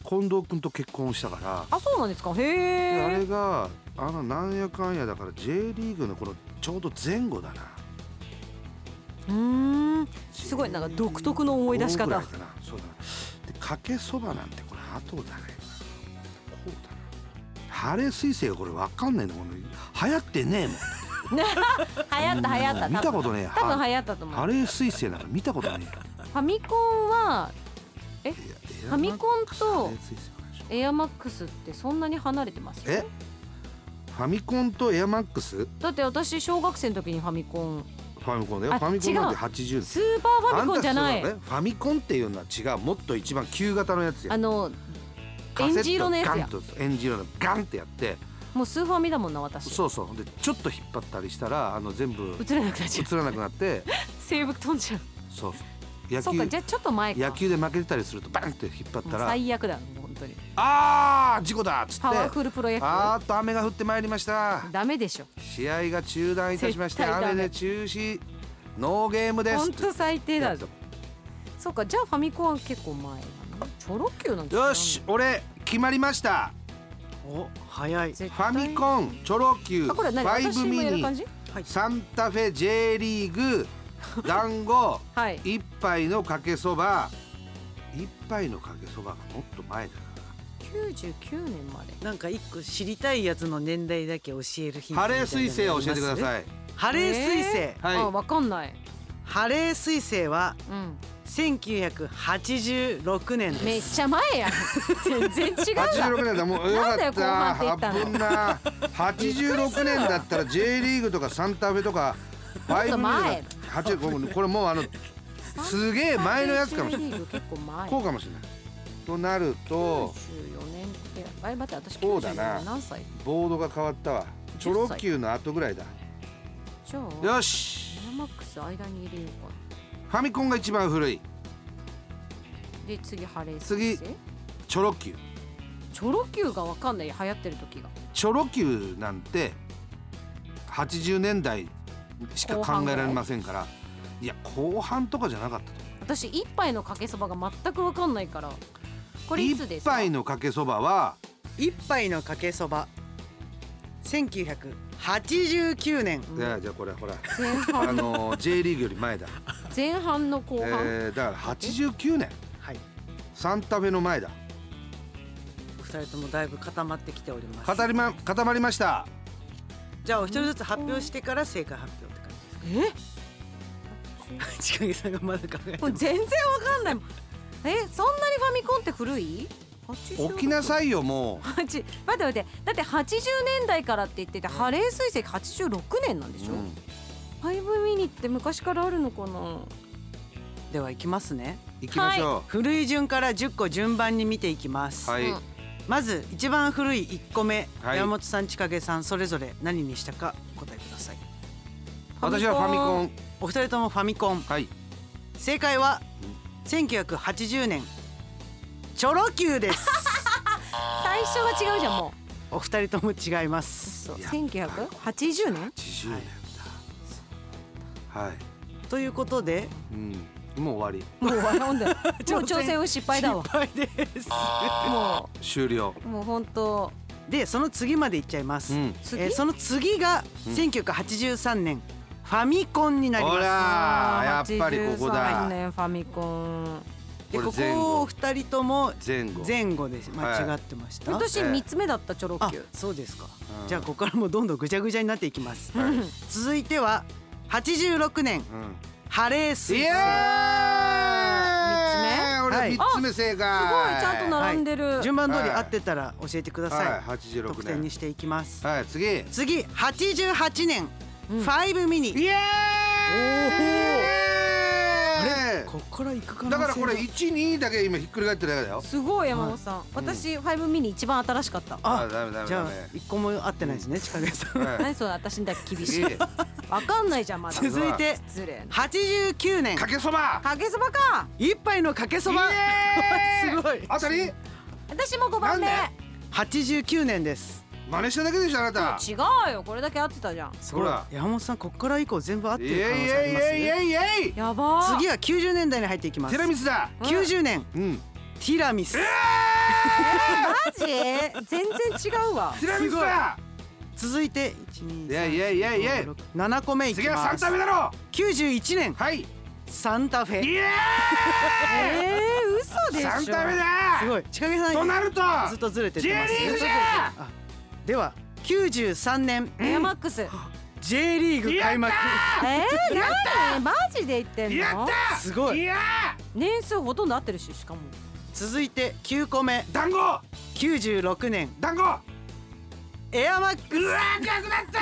Speaker 1: 近藤君と結婚したから。
Speaker 2: あ、そうなんですか。へ
Speaker 1: で
Speaker 2: え。
Speaker 1: あれがあのなんやかんやだから J リーグのこのちょうど前後だな。
Speaker 2: うーん、すごいなんか独特の思い出し方。
Speaker 1: ごぐらいかな。そうだな。でかけそばなんてこれ後だね。こうだな。ハレー彗星がこれわかんないの。この流行ってねえもん。
Speaker 2: 流行った流行った。
Speaker 1: 見たことねえ。
Speaker 2: 多分流行ったと思う。
Speaker 1: ハレー彗星なんか見たことねえ。
Speaker 2: ファミコンはえファミコンとエアマックスってそんなに離れてます？
Speaker 1: えファミコンとエアマックス？
Speaker 2: だって私小学生の時にファミコン。
Speaker 1: ファミコンだよ。
Speaker 2: あ
Speaker 1: ファミコンなんて
Speaker 2: 違う
Speaker 1: はちじゅう。
Speaker 2: スーパーファミコンじゃない。
Speaker 1: あんたそうだねファミコンっていうのは違う。もっと一番旧型のやつや。
Speaker 2: あの
Speaker 1: カセット
Speaker 2: エンジ色のやつや
Speaker 1: ガンとエンジ色のガンってやって。
Speaker 2: もうスーファミだもんな私。
Speaker 1: そうそう。でちょっと引っ張ったりしたらあの全部
Speaker 2: 映れなくなっちゃう。
Speaker 1: 映らなくなって
Speaker 2: 西武飛んじゃう。
Speaker 1: そうそう。野
Speaker 2: そうか、
Speaker 1: 球
Speaker 2: じゃあちょっと前か。
Speaker 1: 野球で負けてたりするとバンって引っ張った
Speaker 2: もう
Speaker 1: ら
Speaker 2: 最悪だもう本当に。
Speaker 1: あー事故だっつって
Speaker 2: パワフルプロ野球。
Speaker 1: あーっと雨が降ってまいりました。
Speaker 2: ダメでしょ。
Speaker 1: 試合が中断いたしまして
Speaker 2: 絶対ダメ
Speaker 1: 雨で中止ノーゲームです。
Speaker 2: 本当最低だぞ。そうか、じゃあファミコンは結構前だな。チョロ Q なんて知らない。
Speaker 1: よし俺決まりました。
Speaker 6: お早い。
Speaker 1: ファミコンチョロ Q
Speaker 2: あ、これ何？
Speaker 1: ファイブ
Speaker 2: 私も
Speaker 1: ミニ
Speaker 2: やる感じ？
Speaker 1: サンタフェ J リーグ団子
Speaker 2: はい。
Speaker 1: 一杯のかけそば一杯のかけそばがもっと前だな。
Speaker 2: きゅうじゅうきゅうねんまで。
Speaker 6: なんか一個知りたいやつの年代だけ教えるヒント。
Speaker 1: ハレー彗星を教えてくだ
Speaker 6: い。
Speaker 1: さい。
Speaker 6: ハレー彗星、
Speaker 2: えー
Speaker 1: はい
Speaker 2: あ、わかんない。
Speaker 6: ハレー彗星は
Speaker 2: うん。
Speaker 6: せんきゅうひゃくはちじゅうろくねんです。
Speaker 2: めっちゃ前やん。全然違うわ。
Speaker 1: はちじゅうろくねんだ。もうよか
Speaker 2: なんだよ後半って言
Speaker 1: っ
Speaker 2: ったの
Speaker 1: た。危んな。はちじゅうろくねんだったら J リーグとかサンタフェとかファイブミニ
Speaker 2: 前
Speaker 1: はちこれもうあのすげえ前のやつかもしれない。
Speaker 2: 結構前。
Speaker 1: こうかもしれない。となると
Speaker 2: きゅうじゅうよねんってあれ待って私
Speaker 1: そうだな
Speaker 2: きゅうじゅうよねん何歳？
Speaker 1: ボードが変わったわ。チョロ Q の後ぐらいだ。
Speaker 2: じゃあ
Speaker 1: よし。
Speaker 2: エアマックス間に入れようか。
Speaker 1: ファミコンが一番古い。
Speaker 2: で次ハレー
Speaker 1: 次
Speaker 2: 彗星
Speaker 1: チョロ Q。
Speaker 2: チョロ Q がわかんない。流行ってる時が。
Speaker 1: チョロ Q なんてはちじゅうねんだいしか考えられませんから。いや後半とかじゃなかったと思う。
Speaker 2: 私一杯のかけそばが全くわかんないから。これいつですか？
Speaker 1: 一杯のかけそばは
Speaker 6: 一杯のかけそばせんきゅうひゃくはちじゅうきゅうねん。
Speaker 1: いやじゃあこれほら
Speaker 2: 前
Speaker 1: あ
Speaker 2: 半の
Speaker 1: の J リーグより前だ。
Speaker 2: 前半の後半。
Speaker 1: えー、だからはちじゅうきゅうねん
Speaker 6: はい。
Speaker 1: サンタフェの前だ。
Speaker 6: お二人ともだいぶ固まってきております。
Speaker 1: 固りま固まりました。
Speaker 6: じゃあお一人ずつ発表してから正解発表って感じです。
Speaker 2: え？
Speaker 6: 千景さんがまだ考えてます。
Speaker 2: もう全然わかんないもん。え、そんなにファミコンって古い？
Speaker 1: 起きなさいよもう。
Speaker 2: はち待って待ってだってはちじゅうねんだいからって言ってて、ハレー彗星はちじゅうろくねんなんでしょ、
Speaker 1: うん
Speaker 2: ファイブミニって昔からあるのかな。
Speaker 6: ではいきますね。
Speaker 1: 行きましょ
Speaker 6: 古い順からじゅっこ順番に見ていきます。
Speaker 1: う。はい、
Speaker 2: うん
Speaker 6: まず一番古いいっこめ、
Speaker 1: はい
Speaker 6: 山本さん、千景さんそれぞれ何にしたかお答えください。
Speaker 1: 私はファミコン。
Speaker 6: お二人ともファミコン。
Speaker 1: はい。
Speaker 6: 正解はせんきゅうひゃくはちじゅうねんチョロ Q です。
Speaker 2: 最初が違うじゃんも
Speaker 6: お二人とも違います。
Speaker 2: そう。
Speaker 1: やっぱ
Speaker 2: せんきゅうひゃくはちじゅうねん。
Speaker 1: はちじゅうねんだ。はい。
Speaker 6: ということで
Speaker 1: うん。もう終わ
Speaker 2: もう終わんだよ。もう挑戦は失敗だわ。
Speaker 6: 失敗です。
Speaker 2: も
Speaker 1: り。終了。
Speaker 2: うもう本当。
Speaker 6: でその次までいっちゃいます。
Speaker 1: うん。
Speaker 2: 次、
Speaker 6: えーその次がせんきゅうひゃくはちじゅうさんねんファミコンになり
Speaker 1: ほ
Speaker 6: ます。
Speaker 1: らやっぱりここ
Speaker 2: はちじゅうさん
Speaker 1: だ。
Speaker 2: ねんファミコン。
Speaker 6: でこ
Speaker 1: これ前後
Speaker 6: こお二人とも
Speaker 1: 前後。
Speaker 6: 前後です。間違ってました。
Speaker 2: 私三つ目だったチョロ
Speaker 6: あ
Speaker 2: Q。
Speaker 6: そうですか。
Speaker 1: うん
Speaker 6: じゃあここからもどんどんぐちゃぐちゃになっていきます。
Speaker 1: はい
Speaker 6: 続いてははちじゅうろくねん
Speaker 1: うん。
Speaker 6: ハレー彗星。
Speaker 1: イエーイ。俺
Speaker 6: はい
Speaker 1: 三つ目正解。
Speaker 2: すごいちゃんと並んでる。
Speaker 6: 順番通り合ってたら教えてくだ
Speaker 1: はい。
Speaker 6: さい。
Speaker 1: はちじゅうろくねん
Speaker 6: 得点に。していきます。
Speaker 1: はい次。
Speaker 6: 次はちじゅうはちねん
Speaker 2: うん
Speaker 6: ファイブミニ。
Speaker 1: イエーイ。
Speaker 6: あれこっから行く可能性
Speaker 1: だからこれいち、にだけ今ひっくり返ってるだけだよ。
Speaker 2: すごい山本さん。私ファイブミニ一番新しかった。
Speaker 6: あ
Speaker 1: ダメダメ
Speaker 6: じゃあ
Speaker 1: ダメ。
Speaker 6: 一個も合ってないですね、千景さん。
Speaker 1: はい
Speaker 2: 何それ私にだけ厳しい。
Speaker 1: いい
Speaker 2: わかんないじゃんまだ。
Speaker 6: 続いて
Speaker 2: 失礼な。
Speaker 6: はちじゅうきゅうねん
Speaker 1: かけそば。
Speaker 2: かけそばか。
Speaker 6: 一杯のかけそば。
Speaker 1: イエーイ
Speaker 6: すごい。
Speaker 1: あたり
Speaker 2: 私もごばんめ。
Speaker 1: なん
Speaker 6: はちじゅうきゅうねんです。
Speaker 1: 真似しただけでしょあなた。
Speaker 2: 違うよこれだけ合ってたじゃん。
Speaker 1: ほら
Speaker 6: 山本さんこっから以降全部合って
Speaker 1: イエイイ
Speaker 6: る可能性ありますね。
Speaker 1: エイイエイイエイイエイ。
Speaker 2: やばー。
Speaker 6: 次はきゅうじゅうねんだいに入っていきます。
Speaker 1: ティラミスだ。
Speaker 6: きゅうじゅうねん
Speaker 1: うん。
Speaker 6: ティラミス。
Speaker 1: え
Speaker 2: マジ全然違うわ。
Speaker 1: ティラミスだ。
Speaker 6: 続いていちに
Speaker 1: いやいやいやいや、
Speaker 6: ななこめいき
Speaker 1: 次はサン
Speaker 6: ます。
Speaker 1: タフェだろ。
Speaker 6: きゅうじゅういちねん
Speaker 1: はい。
Speaker 6: サンタフェ。
Speaker 1: イエ
Speaker 2: えー、嘘でしょ。
Speaker 1: ーイ。サンタフェだ。
Speaker 6: すごい。千景さん
Speaker 1: となると
Speaker 6: ずっとずれてってます。
Speaker 1: J リーグじゃ。
Speaker 6: あではきゅうじゅうさんねん
Speaker 2: エアマックス。
Speaker 6: J リーグ開幕。
Speaker 2: えー、何マジで言ってんの。
Speaker 1: やった
Speaker 6: すごい。
Speaker 1: いや
Speaker 2: 年数ほとんど合ってるし、しかも
Speaker 6: 続いてきゅうこめ
Speaker 1: ー。団子
Speaker 6: きゅうじゅうろくねん
Speaker 1: 団子。
Speaker 6: エアマック
Speaker 1: うわー逆だった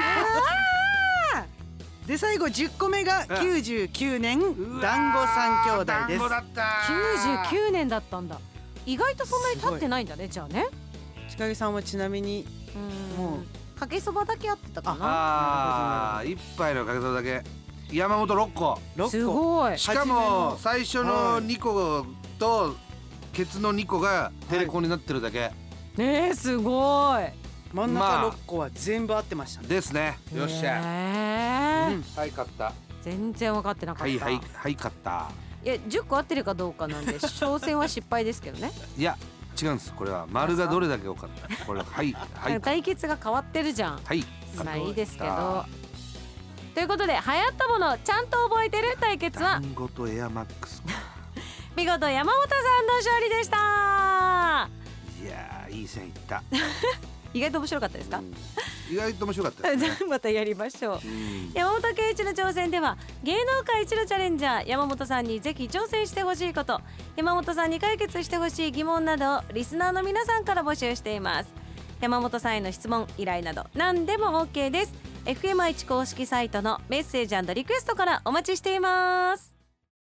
Speaker 6: スで最後じゅっこめがきゅうじゅうきゅうねん
Speaker 1: ー。
Speaker 6: 団子三兄弟です。
Speaker 1: 団子だった
Speaker 2: きゅうじゅうきゅうねんだったんだ。意外とそんなに経ってないんだね、じゃあね。
Speaker 6: 千景さんはちなみに
Speaker 2: うん
Speaker 6: もう
Speaker 2: かけそばだけ合ってたかな。
Speaker 1: あー一杯のかけそばだけ。山本ろっこ。
Speaker 6: ろっこ
Speaker 2: すごい。
Speaker 1: しかも最初のにことケツのにこがテレコンになってるだけ
Speaker 2: ねえ、すごい。
Speaker 6: 真ん
Speaker 1: まあ
Speaker 6: 中ろっこは全部合ってましたね。
Speaker 1: ですね。よっしゃ。
Speaker 2: ゃ
Speaker 6: うん
Speaker 1: はい勝った。
Speaker 2: 全然分かってなかった。
Speaker 1: はいはいはい勝った。
Speaker 2: いや、じゅっこ合ってるかどうかなんで挑戦は失敗ですけどね。
Speaker 1: いや違うんです。これは丸がどれだけ多かった。これははいはい
Speaker 2: 対決が変わってるじゃん。
Speaker 1: はい。
Speaker 2: まあいいですけど。ということで、流行ったものちゃんと覚えてる対決は
Speaker 1: 団子とエアマックス。
Speaker 2: 見事山本さんの勝利でした。
Speaker 1: いやーいい線いった。
Speaker 2: 意外と面白かったですか？
Speaker 1: 意外と面白かったですね。
Speaker 2: またやりましょう。
Speaker 1: うん
Speaker 2: 山本圭一の挑戦では芸能界一のチャレンジャー山本さんにぜひ挑戦してほしいこと、山本さんに解決してほしい疑問などをリスナーの皆さんから募集しています。山本さんへの質問依頼など何でも OK です。 エフエムアイチ 公式サイトのメッセージ&リクエストからお待ちしています。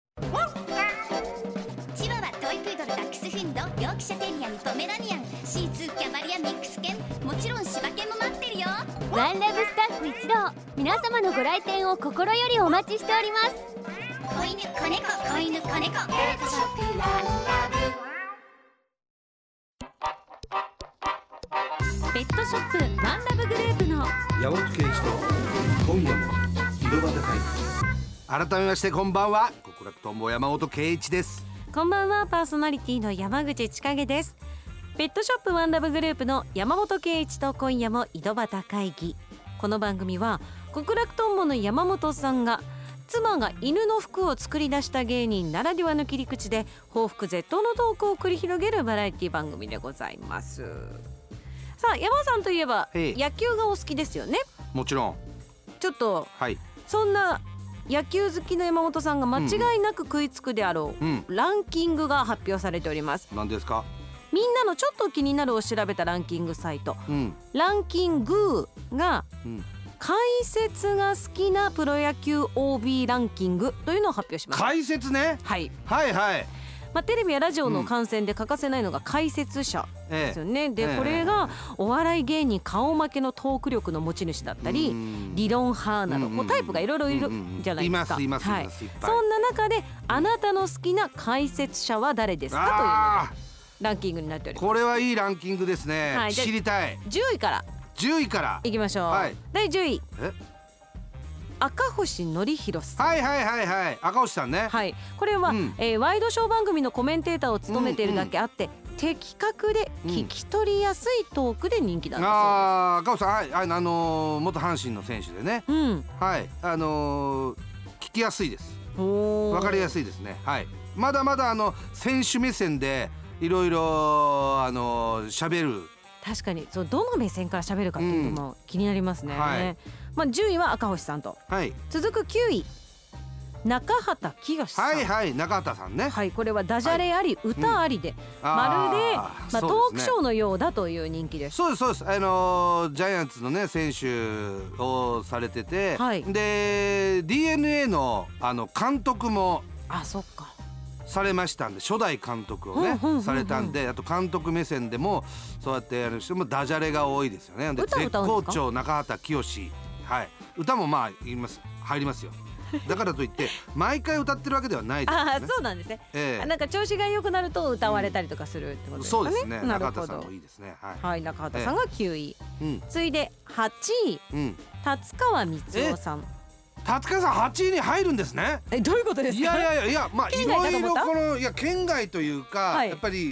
Speaker 3: チワワ、トイプードル、ダックスフンド、ヨークシャテリアにポメラニアン、シーツー、キャバリア、ミックス犬、もちろん柴犬も待ってるよ。
Speaker 4: ワンラブスタッフ一同、皆様のご来店を心よりお待ちしております。
Speaker 3: 子犬、子猫、子犬、子猫、ペットショップワンラブ。
Speaker 2: ペットショップワンラブグループの
Speaker 1: 山本圭一と今夜も井戸端会議。改めましてこんばんは。極楽とんぼ山本圭一です。
Speaker 2: こんばんは、パーソナリティの山口千景です。ペットショップワンラブグループの山本圭一と今夜も井戸端会議。この番組は極楽とんぼの山本さんが妻が犬の服を作り出した芸人ならではの切り口で報復絶倒のトークを繰り広げるバラエティ番組でございます。さあ、山さんといえば
Speaker 1: へい
Speaker 2: 野球がお好きですよね。
Speaker 1: もちろん。
Speaker 2: ちょっと
Speaker 1: はい。
Speaker 2: そんな野球好きの山本さんが間違いなく食いつくであろう、
Speaker 1: うん。
Speaker 2: ランキングが発表されております。
Speaker 1: 何ですか。
Speaker 2: みんなのちょっと気になるを調べたランキングサイト
Speaker 1: うん。
Speaker 2: ランキングが
Speaker 1: うん。
Speaker 2: 解説が好きなプロ野球 オービー ランキングというのを発表します。
Speaker 1: 解説ね。
Speaker 2: はい、
Speaker 1: はいはい。
Speaker 2: まあ、テレビやラジオの観戦で欠かせないのが解説者
Speaker 1: え
Speaker 2: ですよね。で、
Speaker 1: ええ
Speaker 2: これがお笑い芸人顔負けのトーク力の持ち主だったり、
Speaker 1: うん
Speaker 2: 理論派など
Speaker 1: うん
Speaker 2: こうタイプがいろいろいるじゃないですか。
Speaker 1: いますいますい
Speaker 2: はい
Speaker 1: ますいっぱい。
Speaker 2: そんな中であなたの好きな解説者は誰ですかというのが
Speaker 1: あ
Speaker 2: ランキングになっており
Speaker 1: ー
Speaker 2: ます。
Speaker 1: これはいいランキングですね。
Speaker 2: はいじゃあ
Speaker 1: 知りたい。
Speaker 2: じゅういから
Speaker 1: じゅういから。
Speaker 2: いきましょう、
Speaker 1: はい
Speaker 2: だいじゅうい
Speaker 1: え。
Speaker 2: 赤星則弘さん。
Speaker 1: はいはいはいはい。赤星さんね。
Speaker 2: はい、これは、
Speaker 1: うん
Speaker 2: えーワイドショー番組のコメンテーターを務めているだけあって、的確で聞き取りやすいトークで人気なんですよ。
Speaker 1: ああ、赤星さん、はい、ああのー元阪神の選手でね。
Speaker 2: うん、
Speaker 1: はい、あのー聞きやすいです。
Speaker 2: お
Speaker 1: わかりや
Speaker 2: い。
Speaker 1: すいですね。はい。まだまだあの選手目線でいろいろあの喋る。
Speaker 2: 確かにそう、どの目線から喋るかっていうのも気になりますね。
Speaker 1: はい
Speaker 2: まあ、じゅういは赤星さんと
Speaker 1: はい。
Speaker 2: 続くきゅうい中畑清さん。
Speaker 1: はいはい、中畑さんね。
Speaker 2: はい、これはダジャレあり、歌ありで、まるで、まあ、トークショーのようだという人気です。
Speaker 1: そうですそうです。あのージャイアンツのね選手をされてて、
Speaker 2: はい
Speaker 1: で ディーエヌエー のあの監督も
Speaker 2: あ、そっか。
Speaker 1: されましたんで、初代監督をね、
Speaker 2: うんうんうんうん
Speaker 1: されたんで、あと監督目線でもそうやってやる人もダジャレが多いですよね。で
Speaker 2: 歌
Speaker 1: 絶
Speaker 2: 歌うんですか
Speaker 1: 好調中畑清、はい、歌もまあ言います入りますよ。だからといって毎回歌ってるわけではないですよね。
Speaker 2: ああ、そうなんですね。
Speaker 1: ええ
Speaker 2: なんか調子が良くなると歌われたりとかするってことですかね。
Speaker 1: そうですね。
Speaker 2: なるほ
Speaker 1: 中畑さん
Speaker 2: ど
Speaker 1: もいいですね。はい。
Speaker 2: はい、中畑さんがきゅうい、
Speaker 1: うん
Speaker 2: 次いではちい
Speaker 1: うん。
Speaker 2: 達川光雄さん。
Speaker 1: 達川さんはちいに入るんですね。
Speaker 2: え、どういうことですか？
Speaker 1: いやいやいやいや、まあい
Speaker 2: 県外
Speaker 1: ろいろ
Speaker 2: かと思った
Speaker 1: このいや県外というか、
Speaker 2: はい
Speaker 1: やっぱり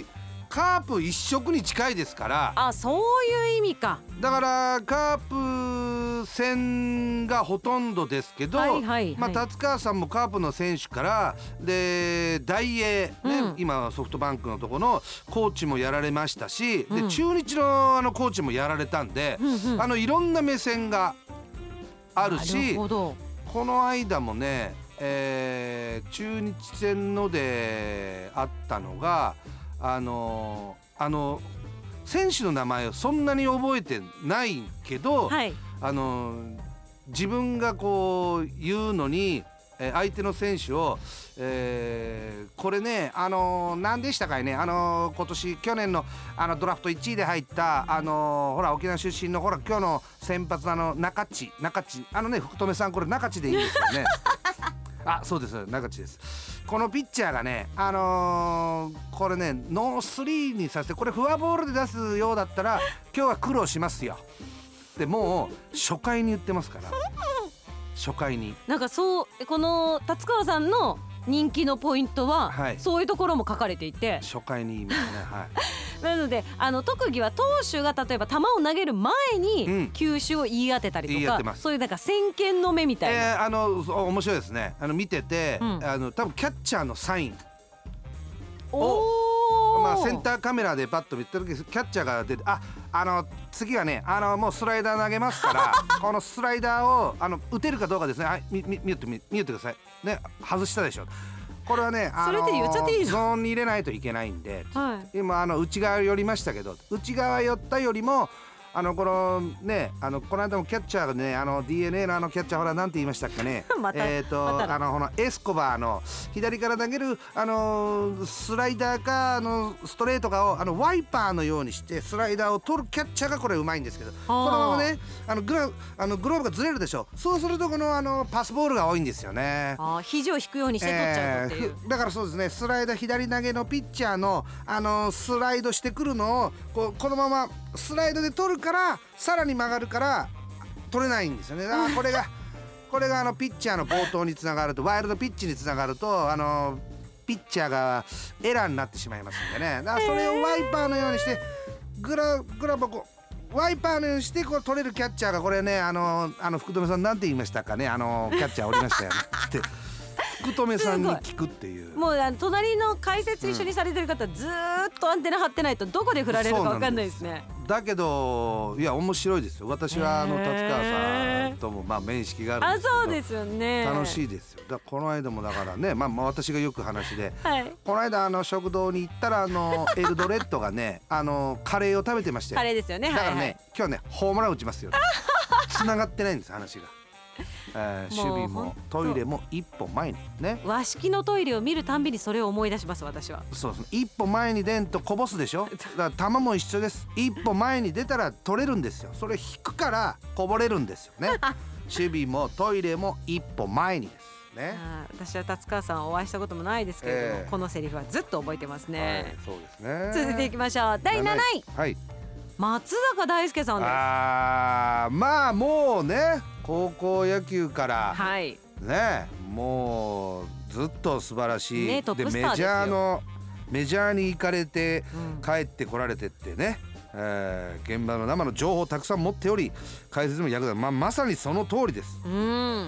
Speaker 1: カープ一色に近いですから。
Speaker 2: あ、そういう意味か。
Speaker 1: だからカープ戦がほとんどですけど、
Speaker 2: はいはいはい、
Speaker 1: まあ、達川さんもカープの選手からで大英、ね、うん、今ソフトバンクのとこのコーチもやられましたし、うん、で中日 の, あのコーチもやられたんで、うんうん、あのいろんな目線があるし、なるほど。この間もね、えー、中日戦のであったのがあのあの選手の名前をそんなに覚えてないけど、はい、あの自分がこう言うのに相手の選手を、えー、これね、あの何でしたかいね、あの今年去年のあのドラフトいちいで入ったあのほら沖縄出身のほら今日の先発のあの中地中地あのね、福留さんこれ中地でいいんですよねあ、そうです、中地です。このピッチャーがね、あのー、これねノースリーにさせて、これフォアボールで出すようだったら今日は苦労しますよでもう初回に言ってますから初回に。なんかそうこの達川さんの人気のポイントは、はい、そういうところも書かれていて初回に言いますね、はいなのであの特技は投手が例えば球を投げる前に球種を言い当てたりとか、うん、そういうなんか先見の目みたいな、えー、あの面白いですね。あの見てて、うん、あの多分キャッチャーのサインをまあ、センターカメラでパッと見た時キャッチャーが出て、あ、あの次はね、あのもうスライダー投げますからこのスライダーをあの打てるかどうかですね。はい、みみ見よって見よってくださいね。外したでしょ。これはね、あのー、それで言っちゃっていいの？ゾーンに入れないといけないんで、はい、今あの内側寄りましたけど、内側寄ったよりもあのこのね、あのこの間もキャッチャーがね、あの ディーエヌエー のあのキャッチャーほらなんて言いましたっけねまたえっ、ー、と、ま、あのこのエスコバーの左から投げるあのスライダーかあのストレートかをあのワイパーのようにしてスライダーを取るキャッチャーがこれうまいんですけど、このままねあのグラあのグローブがずれるでしょ。そうするとこのあのパスボールが多いんですよね。あ、肘を引くようにして取っちゃうっていう、えー、だからそうですね、スライダー左投げのピッチャーのあのスライドしてくるのをこうこのままスライドで取るからさらに曲がるから取れないんですよね。だからこれがこれがあのピッチャーの暴投につながると、ワイルドピッチにつながるとあのピッチャーがエラーになってしまいますんでね。だからそれをワイパーのようにしてグラグラバこうワイパーのようにしてこう取れるキャッチャーがこれね、あのあの福留さんなんて言いましたかね、あのキャッチャーおりましたよねって福留さんに聞くっていう、もうあの隣の解説一緒にされてる方、うん、ずーっとアンテナ張ってないとどこで振られるか分かんないですね。だけどいや面白いですよ。私はあの達川さんともまあ面識があるんですけど、あ、そうですよね、楽しいですよ。だこの間もだからね、まあ、まあ私がよく話で、はい、この間あの食堂に行ったらあのエルドレッドがねあのカレーを食べてましたよ。カレーですよね。だからね、はいはい、今日ねホームラン打ちますよ繋がってないんです話が。えー、守備もトイレも一歩前にね、和式のトイレを見るたんびにそれを思い出します私は。そうですね、一歩前に出んとこぼすでしょ。だから球も一緒です。一歩前に出たら取れるんですよ。それ引くからこぼれるんですよね守備もトイレも一歩前にですね。あ、私は達川さんお会いしたこともないですけれども、えー、このセリフはずっと覚えてますね、はい、そうですね。続いていきましょう。だいなない、はい、松坂大輔さんです。あー、まあもうね高校野球からはいね、もうずっと素晴らしい、ね、トップスターですよ。でメジャーのメジャーに行かれて、うん、帰ってこられてってね、えー、現場の生の情報をたくさん持っており解説も役立つ、まあ、まさにその通りです。うん、うん、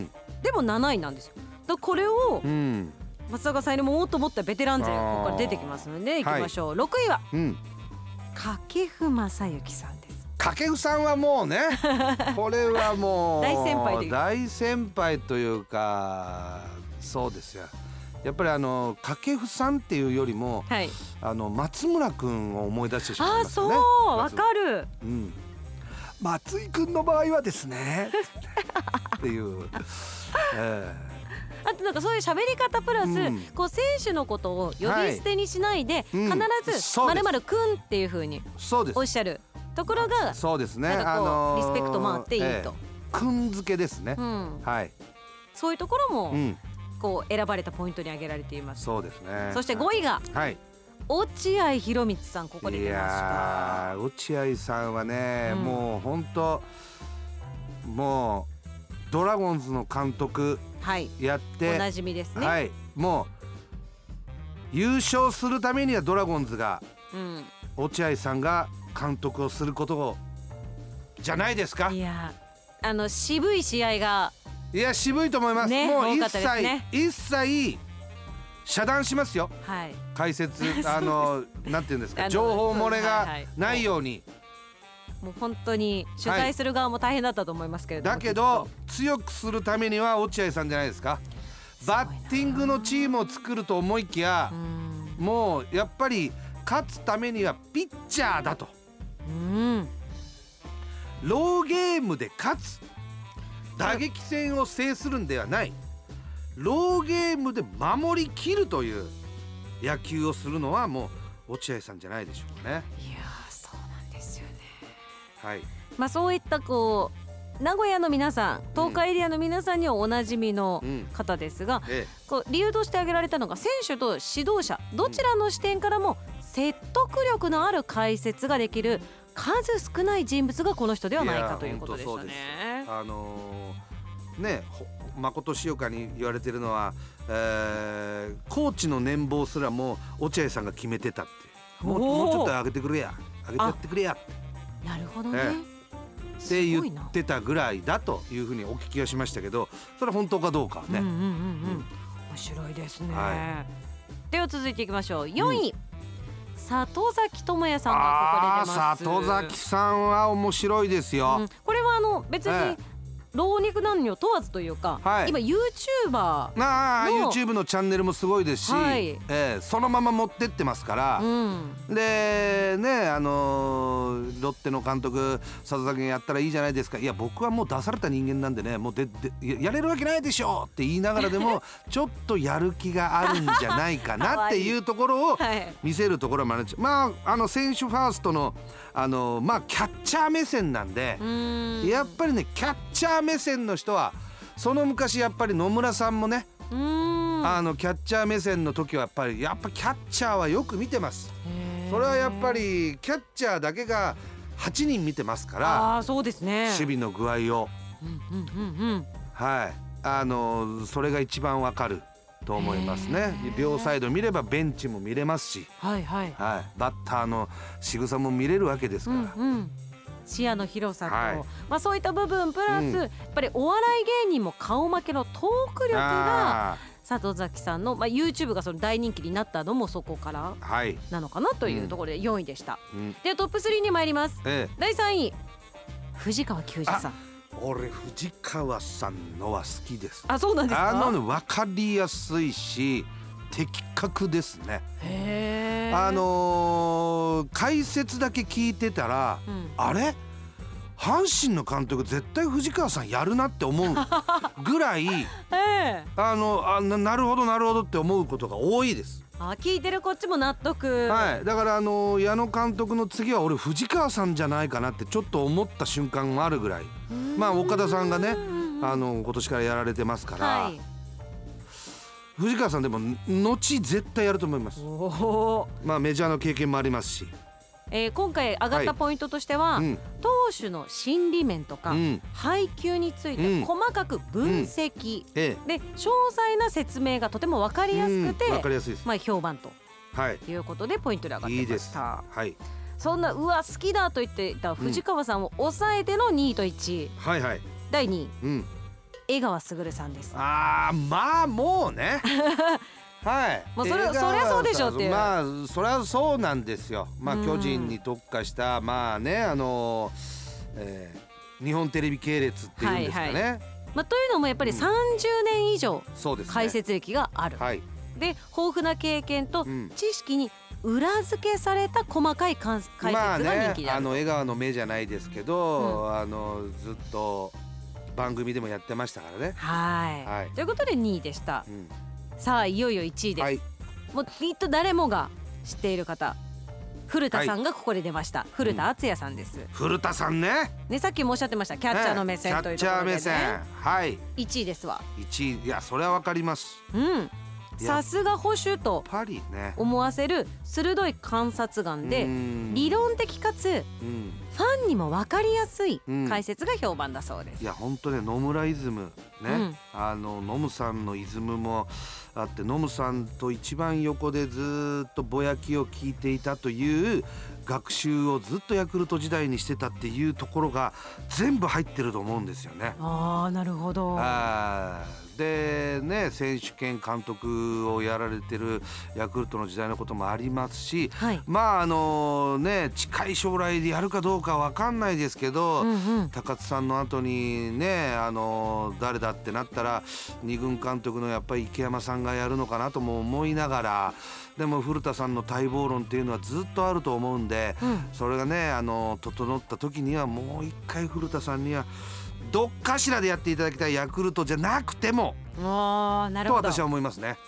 Speaker 1: でもなないなんですよ。だこれを、うん、松坂さんにももっともっとベテラン勢がここから出てきますので、ね、いきましょう、はい、ろくいは、うん、掛布正幸さんです。掛布さんはもうねこれはもう大先輩で大先輩というかそうですよ。やっぱりあの掛布さんっていうよりも、はい、あの松村くんを思い出してしまいますね。あ、そうわかる、うん、松井くんの場合はですねっていう、えー、あとなんかそういう喋り方プラス、うん、こう選手のことを呼び捨てにしないで、はい、必ず〇〇くんっていう風におっしゃるところが、そうですね、なんかこう、あのー、リスペクトもあっていいと、えー、くん付けですね、うん、はい、そういうところも、うん、こう選ばれたポイントに挙げられています。そうですね。そしてごいが、はい、落合博満さん、ここで出ました。いや落合さんはね、うん、もう本当もうドラゴンズの監督やって、はい、おなじみですね、はい、もう優勝するためにはドラゴンズが
Speaker 2: うん、
Speaker 1: 落合さんが監督をすることじゃないですか。
Speaker 2: いやあの渋い試合が
Speaker 1: いや渋いと思います、
Speaker 2: ね、
Speaker 1: もう一
Speaker 2: 多かったですね。
Speaker 1: 切一切遮断しますよ、
Speaker 2: はい、
Speaker 1: 解説あのなんていうんですか、情報漏れがないように、
Speaker 2: もう本当に取材する側も大変だったと思いますけれども、
Speaker 1: だけど強くするためには落合さんじゃないですか。バッティングのチームを作ると思いきや、もうやっぱり勝つためにはピッチャーだと、うん、ローゲームで勝つ、打撃戦を制するんではない、ローゲームで守り切るという野球をするのはもう落合さんじゃないでしょうね。
Speaker 2: いやそうなんですよね。
Speaker 1: はい、
Speaker 2: まあそういったこう名古屋の皆さん、東海エリアの皆さんにはおなじみの方ですが、うんええ、こう理由として挙げられたのが、選手と指導者どちらの視点からも説得力のある解説ができる数少ない人物がこの人ではないかということでしたね。
Speaker 1: あのー、ねまことしおかに言われてるのは、えー、コーチの年俸すらも落合さんが決めてたって、もう、もうちょっと上げてくれや、上げてやってくれやって、
Speaker 2: なるほどね、
Speaker 1: ええって言ってたぐらいだというふうにお聞きはしましたけど、それは本当かどうかね。うんうんうんうん、
Speaker 2: 面白いですね、はい、では続いていきましょう。よんい、うん、里崎智也さんがここで出ます。
Speaker 1: 里崎さんは面白いですよ、うん、
Speaker 2: これはあの別に、ええ老若男女問わずというか、はい、今 YouTuber の
Speaker 1: あ YouTube のチャンネルもすごいですし、はいえー、そのまま持ってってますから、うん、でねあのー、ロッテの監督里崎やったらいいじゃないですか。いや僕はもう出された人間なんでね、もうでで や, やれるわけないでしょって言いながらでもちょっとやる気があるんじゃないかなっていうところを見せるところもあるんです。まああの選手ファーストのあのまあキャッチャー目線なんで、んやっぱりねキャッチャー目線の人は、その昔やっぱり野村さんもね、うんあのキャッチャー目線の時はやっぱりやっぱキャッチャーはよく見てます。それはやっぱりキャッチャーだけがはちにん見てますから、
Speaker 2: あそうですね、
Speaker 1: 守備の具合を、うんうんうんうん、はいあのそれが一番わかると思いますね。両サイド見ればベンチも見れますし、はいはいはい、バッターの仕草も見れるわけですから、うんうん、
Speaker 2: 視野の広さと、はいまあ、そういった部分プラス、うん、やっぱりお笑い芸人も顔負けのトーク力が里崎さんの、まあ、YouTube がその大人気になったのもそこからなのかなというところでよんいでした、うん、ではトップスリーに参ります、ええ、だいさんい藤川球児さん。
Speaker 1: 俺藤川さんのは好きです。
Speaker 2: あ、そうなんですか。
Speaker 1: あのね分かりやすいし的確ですね。へーあのー、解説だけ聞いてたら、うん、あれ阪神の監督絶対藤川さんやるなって思うぐらい、えー、あのあ な, なるほどなるほどって思うことが多いです。
Speaker 2: あ聞いてるこっちも納得、
Speaker 1: はい、だからあの矢野監督の次は俺藤川さんじゃないかなってちょっと思った瞬間があるぐらい、まあ岡田さんがねあの今年からやられてますから、はい、藤川さんでも後絶対やると思います。おまあメジャーの経験もありますし、
Speaker 2: えー、今回上がったポイントとしては、はいうん、投手の心理面とか、うん、配球について細かく分析、うんええ、で詳細な説明がとても分かりやすくて、
Speaker 1: うん、分かりやすいです、
Speaker 2: まあ、評判ということでポイントで上がってました。いいです、
Speaker 1: はい、
Speaker 2: そんなうわ好きだと言っていた藤川さんを抑えてのにいといちい、
Speaker 1: うんはいはい、
Speaker 2: だいにい、うん、江川卓さんです。
Speaker 1: あーまあもうねはい、
Speaker 2: もうそれそりゃそうでしょっていう、
Speaker 1: まあそりゃそうなんですよ。まあ巨人に特化したまあねあの、えー、日本テレビ系列っていうんですかね、はいはい
Speaker 2: まあ、というのもやっぱりさんじゅうねん以上解説歴がある、
Speaker 1: はい、
Speaker 2: で豊富な経験と知識に裏付けされた細かい解説が人気である、まあね、
Speaker 1: あの江川の目じゃないですけど、うん、あのずっと番組でもやってましたからね。
Speaker 2: はい、はい、ということでにいでした、うんさあいよいよいちいです、はい、もうきっと誰もが知っている方古田さんがここで出ました、はい、古田敦也さんです、うん、
Speaker 1: 古田さん ね,
Speaker 2: ねさっきもおっしゃってましたキャッチャーの目線、ね、というところで、ね、
Speaker 1: キャッチャー目線はい
Speaker 2: いちいですわ。
Speaker 1: いちいいやそれはわかります。
Speaker 2: うんさすが保守と思わせる鋭い観察眼で理論的かつファンにも分かりやすい解説が評判だそうです、
Speaker 1: うん、いや本当ね、野村イズムね、うん、あのノムさんのイズムもあって、ノムさんと一番横でずっとぼやきを聞いていたという学習をずっとヤクルト時代にしてたっていうところが全部入ってると思うんですよね。
Speaker 2: あー、なるほど。
Speaker 1: あでね、選手兼監督をやられてるヤクルトの時代のこともありますし、はい、まああのね、近い将来でやるかどうか分かんないですけど、うんうん、高津さんの後にね、あの誰だってなったらに軍監督のやっぱり池山さんがやるのかなとも思いながら、でも古田さんの待望論っていうのはずっとあると思うんで、うん、それがね、あの整った時にはもう一回古田さんにはどっかしらでやっていただきたい、ヤクルトじゃなくても
Speaker 2: あー、なるほど
Speaker 1: と私は思いますね。いや、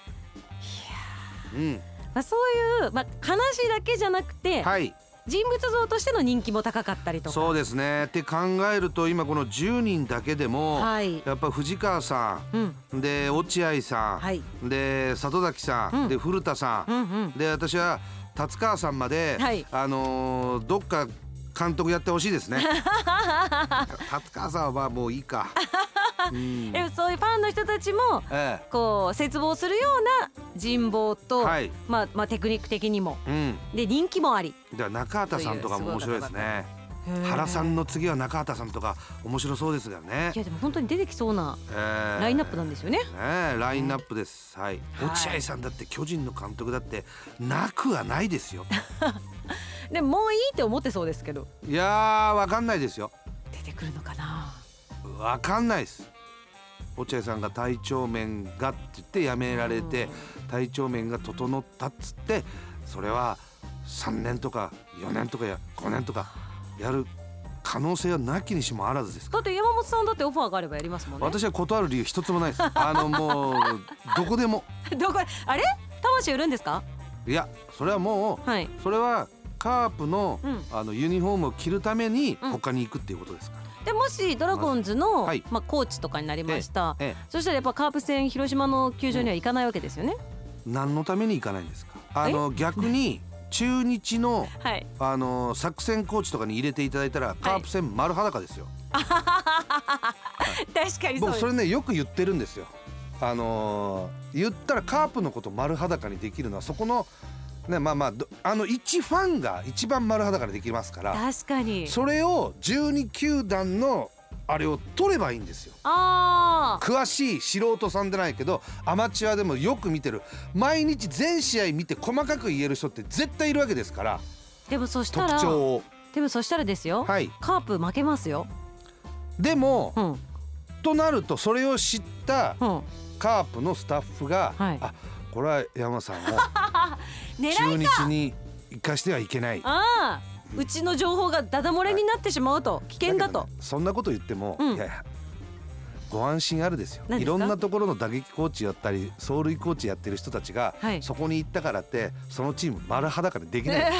Speaker 2: うんまあ、そういう、まあ、話だけじゃなくて、はい、人物像としての人気も高かったりとか。
Speaker 1: そうですねって考えると、今このじゅうにんだけでも、はい、やっぱ藤川さん、うん、で落合さん、はい、で里崎さん、うん、で古田さん、うんうん、で私は達川さんまで、はい、あのー、どっか監督やってほしいですね。達川さんはもういいか。うん、
Speaker 2: でもそういうファンの人たちも、ええ、こう絶望するような人望と、はい、まあまあ、テクニック的にも、うん、で人気もあり。
Speaker 1: では中畑さんとかも面白いですね。原さんの次は中畑さんとか面白そうですよね。
Speaker 2: いやでも本当に出てきそうなラインナップなんですよね。
Speaker 1: えー、ラインナップです、はい、落合さんだって巨人の監督だってなくはないですよ。
Speaker 2: でももういいって思ってそうですけど。
Speaker 1: いやー、分かんないですよ。
Speaker 2: 出てくるのかな。
Speaker 1: 分かんないです。落合さんが体調面がって言って辞められて、体調面が整ったっつって、それはさんねんとかよねんとかやごねんとかやる可能性はなきにしもあらずです。
Speaker 2: だって山本さんだってオファーがあればやりますもんね。
Speaker 1: 私は断る理由一つもないです。あのもうどこでも
Speaker 2: どこあれ魂売るんですか。
Speaker 1: いや、それはもう、はい、それはカープの、うん、あのユニフォームを着るために他に行くっていうことですから、
Speaker 2: うん、でもしドラゴンズの、はい、まあ、コーチとかになりました、ええええ、そしたらやっぱカープ戦広島の球場には行かないわけですよね、
Speaker 1: うん、何のために行かないんですか。あの逆に中日の、はい、あの作戦コーチとかに入れていただいたらカープ戦丸裸ですよ、はい、
Speaker 2: 確かにそうです。
Speaker 1: 僕それねよく言ってるんですよ。あのー、言ったらカープのこと丸裸にできるのはそこのね、まあまああの一ファンが一番丸裸でできますから、
Speaker 2: 確かに
Speaker 1: それをじゅうに球団のあれを取ればいいんですよ。あ詳しい素人さんでないけどアマチュアでもよく見てる、毎日全試合見て細かく言える人って絶対いるわけですから。
Speaker 2: でもそしたら特徴をでもそしたらですよ、はい、カープ負けますよ。
Speaker 1: でも、うん、となるとそれを知ったカープのスタッフが、うん、あこれは山さんを中日に生かしてはいけない。
Speaker 2: ああ、うちの情報がダダ漏れになってしまうと、はい、危険だと。だ
Speaker 1: ね、そんなこと言っても、うん、いやいやご安心あるですよ。いろんなところの打撃コーチやったり走塁コーチやってる人たちが、はい、そこに行ったからってそのチーム丸裸でできない。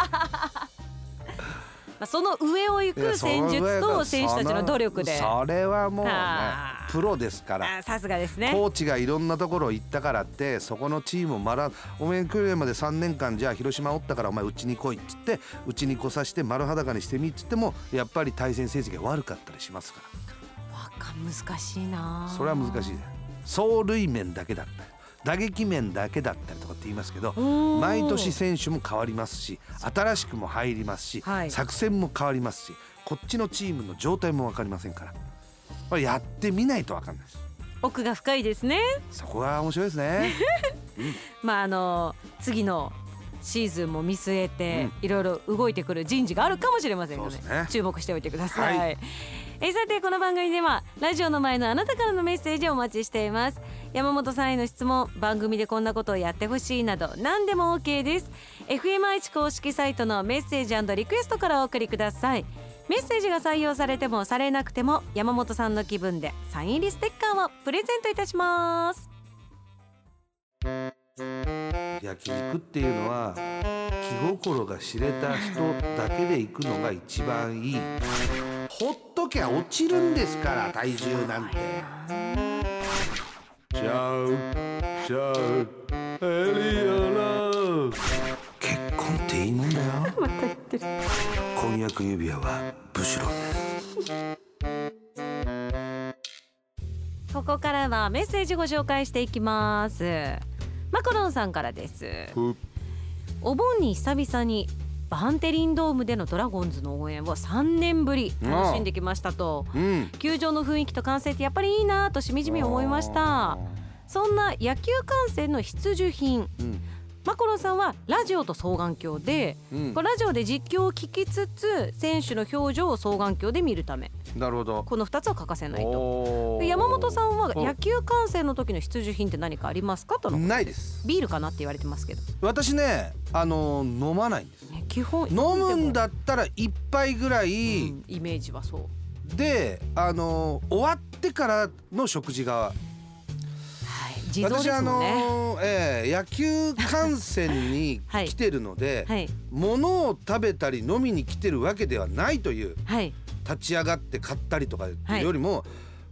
Speaker 2: その上を行く戦術と選手たちの努力で、
Speaker 1: それはもうねプロですから。
Speaker 2: さすがですね。
Speaker 1: コーチがいろんなところ行ったからってそこのチームをまらお前来るまでさんねんかんじゃあ広島おったからお前うちに来いっつってうちに来させて丸裸にしてみっつってもやっぱり対戦成績が悪かったりしますから。
Speaker 2: わか難しいな。
Speaker 1: それは難しいね。走塁面だけだったり打撃面だけだったりとかって言いますけど、毎年選手も変わりますし新しくも入りますし、はい、作戦も変わりますしこっちのチームの状態も分かりませんから、これやってみないと分かんないです。
Speaker 2: 奥が深いですね。
Speaker 1: そこが面白いですね。
Speaker 2: うん、まああの次のシーズンも見据えて、うん、いろいろ動いてくる人事があるかもしれませんので、ね、注目しておいてください。はい、えさてこの番組ではラジオの前のあなたからのメッセージをお待ちしています。山本さんへの質問、番組でこんなことをやってほしいなど何でも OK です。 エフエムアイチ 公式サイトのメッセージ&リクエストからお送りください。メッセージが採用されてもされなくても山本さんの気分でサイン入りステッカーをプレゼントいたします。
Speaker 1: 焼肉っていうのは気心が知れた人だけで行くのが一番いい。ほっときゃ落ちるんですから体重なんて。シャウシャウエリアラ結婚っていいもんだよ。また言ってる。 婚約指輪はブシュロン。
Speaker 2: ここからはメッセージご紹介していきます。マコロンさんからです。お盆に久々にバンテリンドームでのドラゴンズの応援をさんねんぶり楽しんできましたと、うん、球場の雰囲気と歓声ってやっぱりいいなとしみじみ思いました。そんな野球観戦の必需品、うん、マコロンさんはラジオと双眼鏡で、うん、ラジオで実況を聞きつつ選手の表情を双眼鏡で見るため、
Speaker 1: なるほど、
Speaker 2: このふたつは欠かせないと。山本さんは野球観戦の時の必需品って何かありますかとの。
Speaker 1: ないです。
Speaker 2: ビールかなって言われてますけど、
Speaker 1: 私ね、あの飲まないんです、ね、基本飲むんだったら一杯ぐらい、うん、
Speaker 2: イメージはそう
Speaker 1: で、あの終わってからの食事が、
Speaker 2: 地蔵ですもんね。
Speaker 1: 私あの、えー、野球観戦に来てるので、はいはい、物を食べたり飲みに来てるわけではないという、はい、立ち上がって買ったりとかよりも、はい、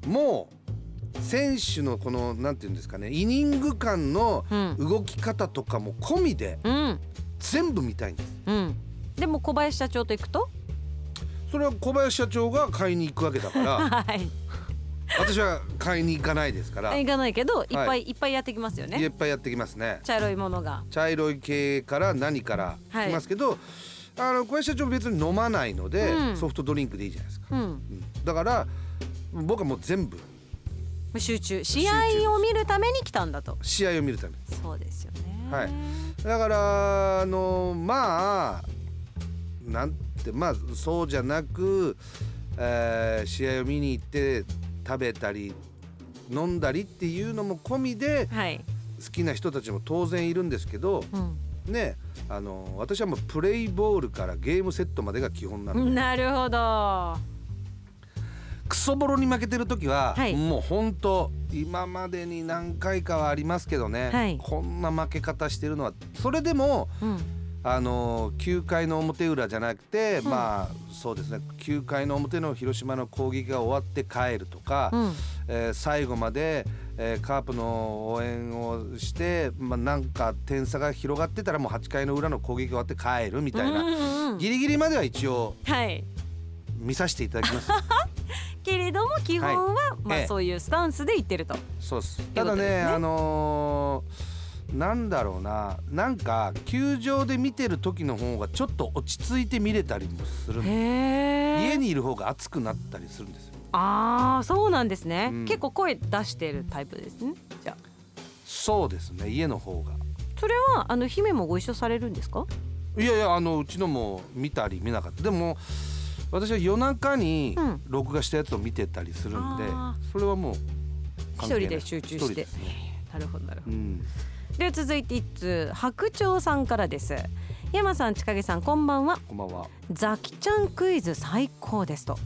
Speaker 1: もう選手のこのなんていうんですかね、イニング間の動き方とかも込みで、うん、全部見たいんです、うん、
Speaker 2: でも小林社長と行くと、
Speaker 1: それは小林社長が買いに行くわけだから、はい、私は買いに行かないですから。
Speaker 2: 行かないけどいっぱい、はい、いっぱいやってきますよね。
Speaker 1: いっぱいやってきますね。
Speaker 2: 茶色いものが、
Speaker 1: 茶色い系から何から来ますけど、はい、あの小林社長別に飲まないので、うん、ソフトドリンクでいいじゃないですか、うんうん、だから僕はもう全部
Speaker 2: 集中、試合を見るために来たんだと。
Speaker 1: 試合を見るため。
Speaker 2: そうですよね、
Speaker 1: はい、だからあのまあなんて、まあそうじゃなく、えー、試合を見に行って食べたり飲んだりっていうのも込みで、はい、好きな人たちも当然いるんですけど、うん、ね、あの私はもうプレイボールからゲームセットまでが基本なので。
Speaker 2: なるほど。
Speaker 1: クソボロに負けてる時は、はい、もう本当今までに何回かはありますけどね、はい、こんな負け方してるのは、それでも、うん、あのきゅうかいの表裏じゃなくて、うん、まあそうですね、きゅうかいの表の広島の攻撃が終わって帰るとか、うん、えー、最後まで、えー、カープの応援をして、まあ、なんか点差が広がってたらもうはちかいの裏の攻撃が終わって帰るみたいな、うんうんうん、ギリギリまでは一応、はい、見させていただきます
Speaker 2: けれども基本は、はい、まあ、そういうスタンスで言ってると。
Speaker 1: そうです。ただね、あのー、なんだろうな、なんか球場で見てる時の方がちょっと落ち着いて見れたりもするんで、家にいる方が熱くなったりするんですよ。
Speaker 2: ああ、そうなんですね、うん、結構声出してるタイプですね。じゃあ
Speaker 1: そうですね、家の方が。
Speaker 2: それはあの姫もご一緒されるんですか？
Speaker 1: いやいや、あのうちのも見たり見なかった。でも私は夜中に録画したやつを見てたりするんで、うん、それはもう
Speaker 2: 一人で集中して、ね、なるほどなるほど、うん、では続いて一通、白鳥さんからです。山さん、千景さん、こんばんは。
Speaker 1: こんばんは。
Speaker 2: ザキちゃんクイズ最高ですと、うん、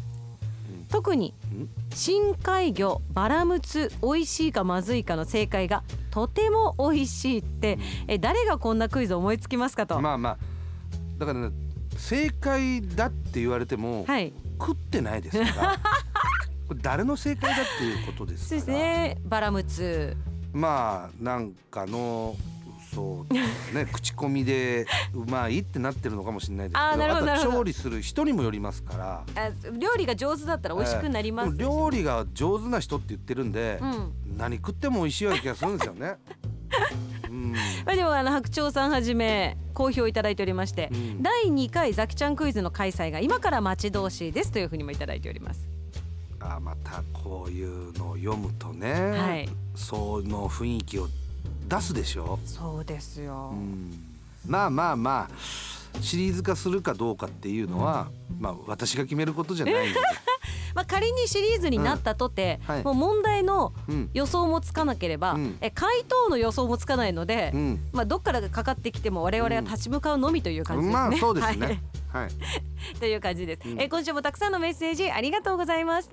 Speaker 2: 特に深海魚バラムツ美味しいかまずいかの正解がとても美味しいって、うん、え誰がこんなクイズ思いつきますかと。
Speaker 1: まあまあだからね、正解だって言われても、はい、食ってないですからこれ誰の正解だっていうことですから。
Speaker 2: そうですね、バラムツ、
Speaker 1: まあなんかのそうですね口コミでうまいってなってるのかもしれないですけど、 あ, あとは調理する人にもよりますから。
Speaker 2: あ、料理が上手だったら美味しくなります、
Speaker 1: えー、料理が上手な人って言ってるんで、うん、何食っても美味しいような気がするんですよねうん、
Speaker 2: まあでもあの白鳥さんはじめ好評いただいておりまして、うん、だいにかいザキちゃんクイズの開催が今から待ち遠しいですというふうにもいただいております。
Speaker 1: あ、またこういうのを読むとね、はい、その雰囲気を出すでしょ。
Speaker 2: そうですよ、うん、
Speaker 1: まあまあまあシリーズ化するかどうかっていうのは、うん、まあ私が決めることじゃないので
Speaker 2: まあ仮にシリーズになったとて、うん、はい、もう問題の予想もつかなければ、うん、え回答の予想もつかないので、うん、まあどっからかかってきても我々は立ち向かうのみという感じですね、うん、
Speaker 1: まあそうですね、はい、はい、
Speaker 2: という感じです、うん、え今週もたくさんのメッセージありがとうございました。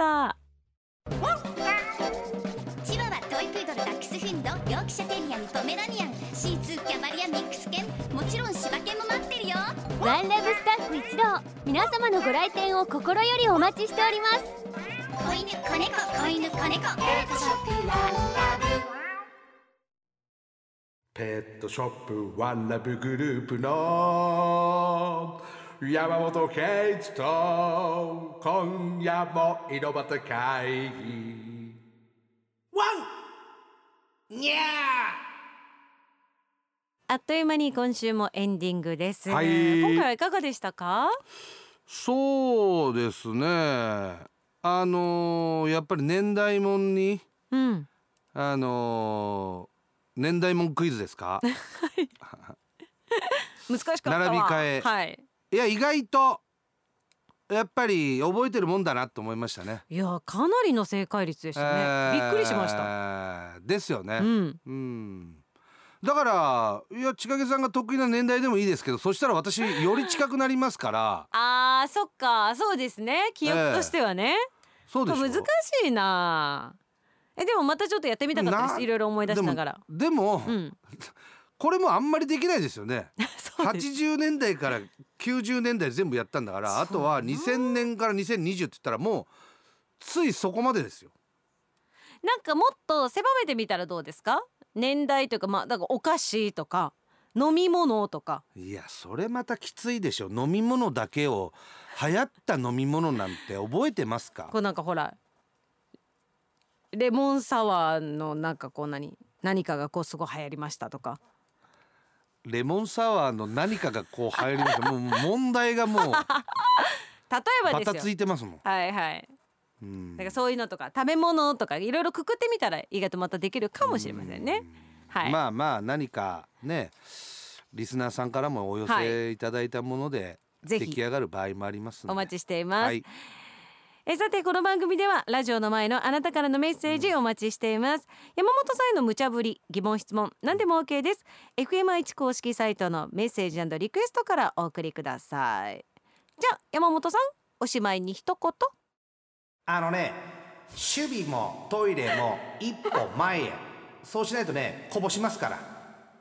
Speaker 3: チワワ、トイプードル、ダックスフンド、ヨークシャテリアにポメラニアン、シーツー、キャバリア、ミックス犬、もちろん柴犬も待ってるよ。
Speaker 4: ワンラブスタッフ一同、皆様のご来店を心よりお待ちしております。
Speaker 3: 子犬、子猫、子犬、子猫、ペットショップワンラブ、
Speaker 7: ペットショップワンラブグループの山本圭一と今夜も井戸端会議ワンニャー。
Speaker 2: あっという間に今週もエンディングです、
Speaker 1: はい、
Speaker 2: 今回はいかがでしたか？
Speaker 1: そうですね、あのー、やっぱり年代もんに、
Speaker 2: うん、
Speaker 1: あのー、年代もんクイズですか
Speaker 2: 難しかったわ。
Speaker 1: 並び替え、
Speaker 2: はい、
Speaker 1: いや意外とやっぱり覚えてるもんだなと思いましたね。
Speaker 2: いやかなりの正解率でしたね、えー、びっくりしました。
Speaker 1: ですよね、
Speaker 2: うん、
Speaker 1: うん、だからいや千景さんが得意な年代でもいいですけど、そしたら私より近くなりますから
Speaker 2: あーそっか、そうですね、記憶としてはね、えー、そうでしょ。難しいな。えでもまたちょっとやってみたかったです、いろいろ思い出しながら。
Speaker 1: でも、でも、うん、これもあんまりできないですよねはちじゅうねんだいからきゅうじゅうねんだい全部やったんだから、あとはにせんねんからにせんにじゅうって言ったらもうついそこまでですよ。
Speaker 2: なんかもっと狭めてみたらどうですか？年代というか、まあだからお菓子とか飲み物とか。
Speaker 1: いやそれまたきついでしょ。飲み物だけを、流行った飲み物なんて覚えてますか？
Speaker 2: こうなんかほらレモンサワーのなんかこう何何かがこうすごい流行りましたとか。
Speaker 1: レモンサワーの何かがこう流行りましたもう問題がもう例え
Speaker 2: ばですよ、
Speaker 1: バタついてますもん。
Speaker 2: はいはい、
Speaker 1: うん、
Speaker 2: だからそういうのとか食べ物とかいろいろくくってみたら意外とまたできるかもしれませんね。はい、
Speaker 1: まあまあ何かねリスナーさんからもお寄せいただいたもので出来上がる場合もありますので
Speaker 2: お待ちしています、はい、えさてこの番組ではラジオの前のあなたからのメッセージお待ちしています、うん、山本さんへの無茶ぶり疑問質問何でも OK です。 エフエムアイチ 公式サイトのメッセージ&リクエストからお送りください。じゃあ山本さんおしまいに一言。
Speaker 1: あのね、守備もトイレも一歩前へ、そうしないとねこぼしますから。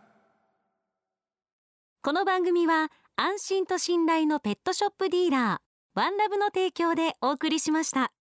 Speaker 4: この番組は安心と信頼のペットショップディーラーワンラブの提供でお送りしました。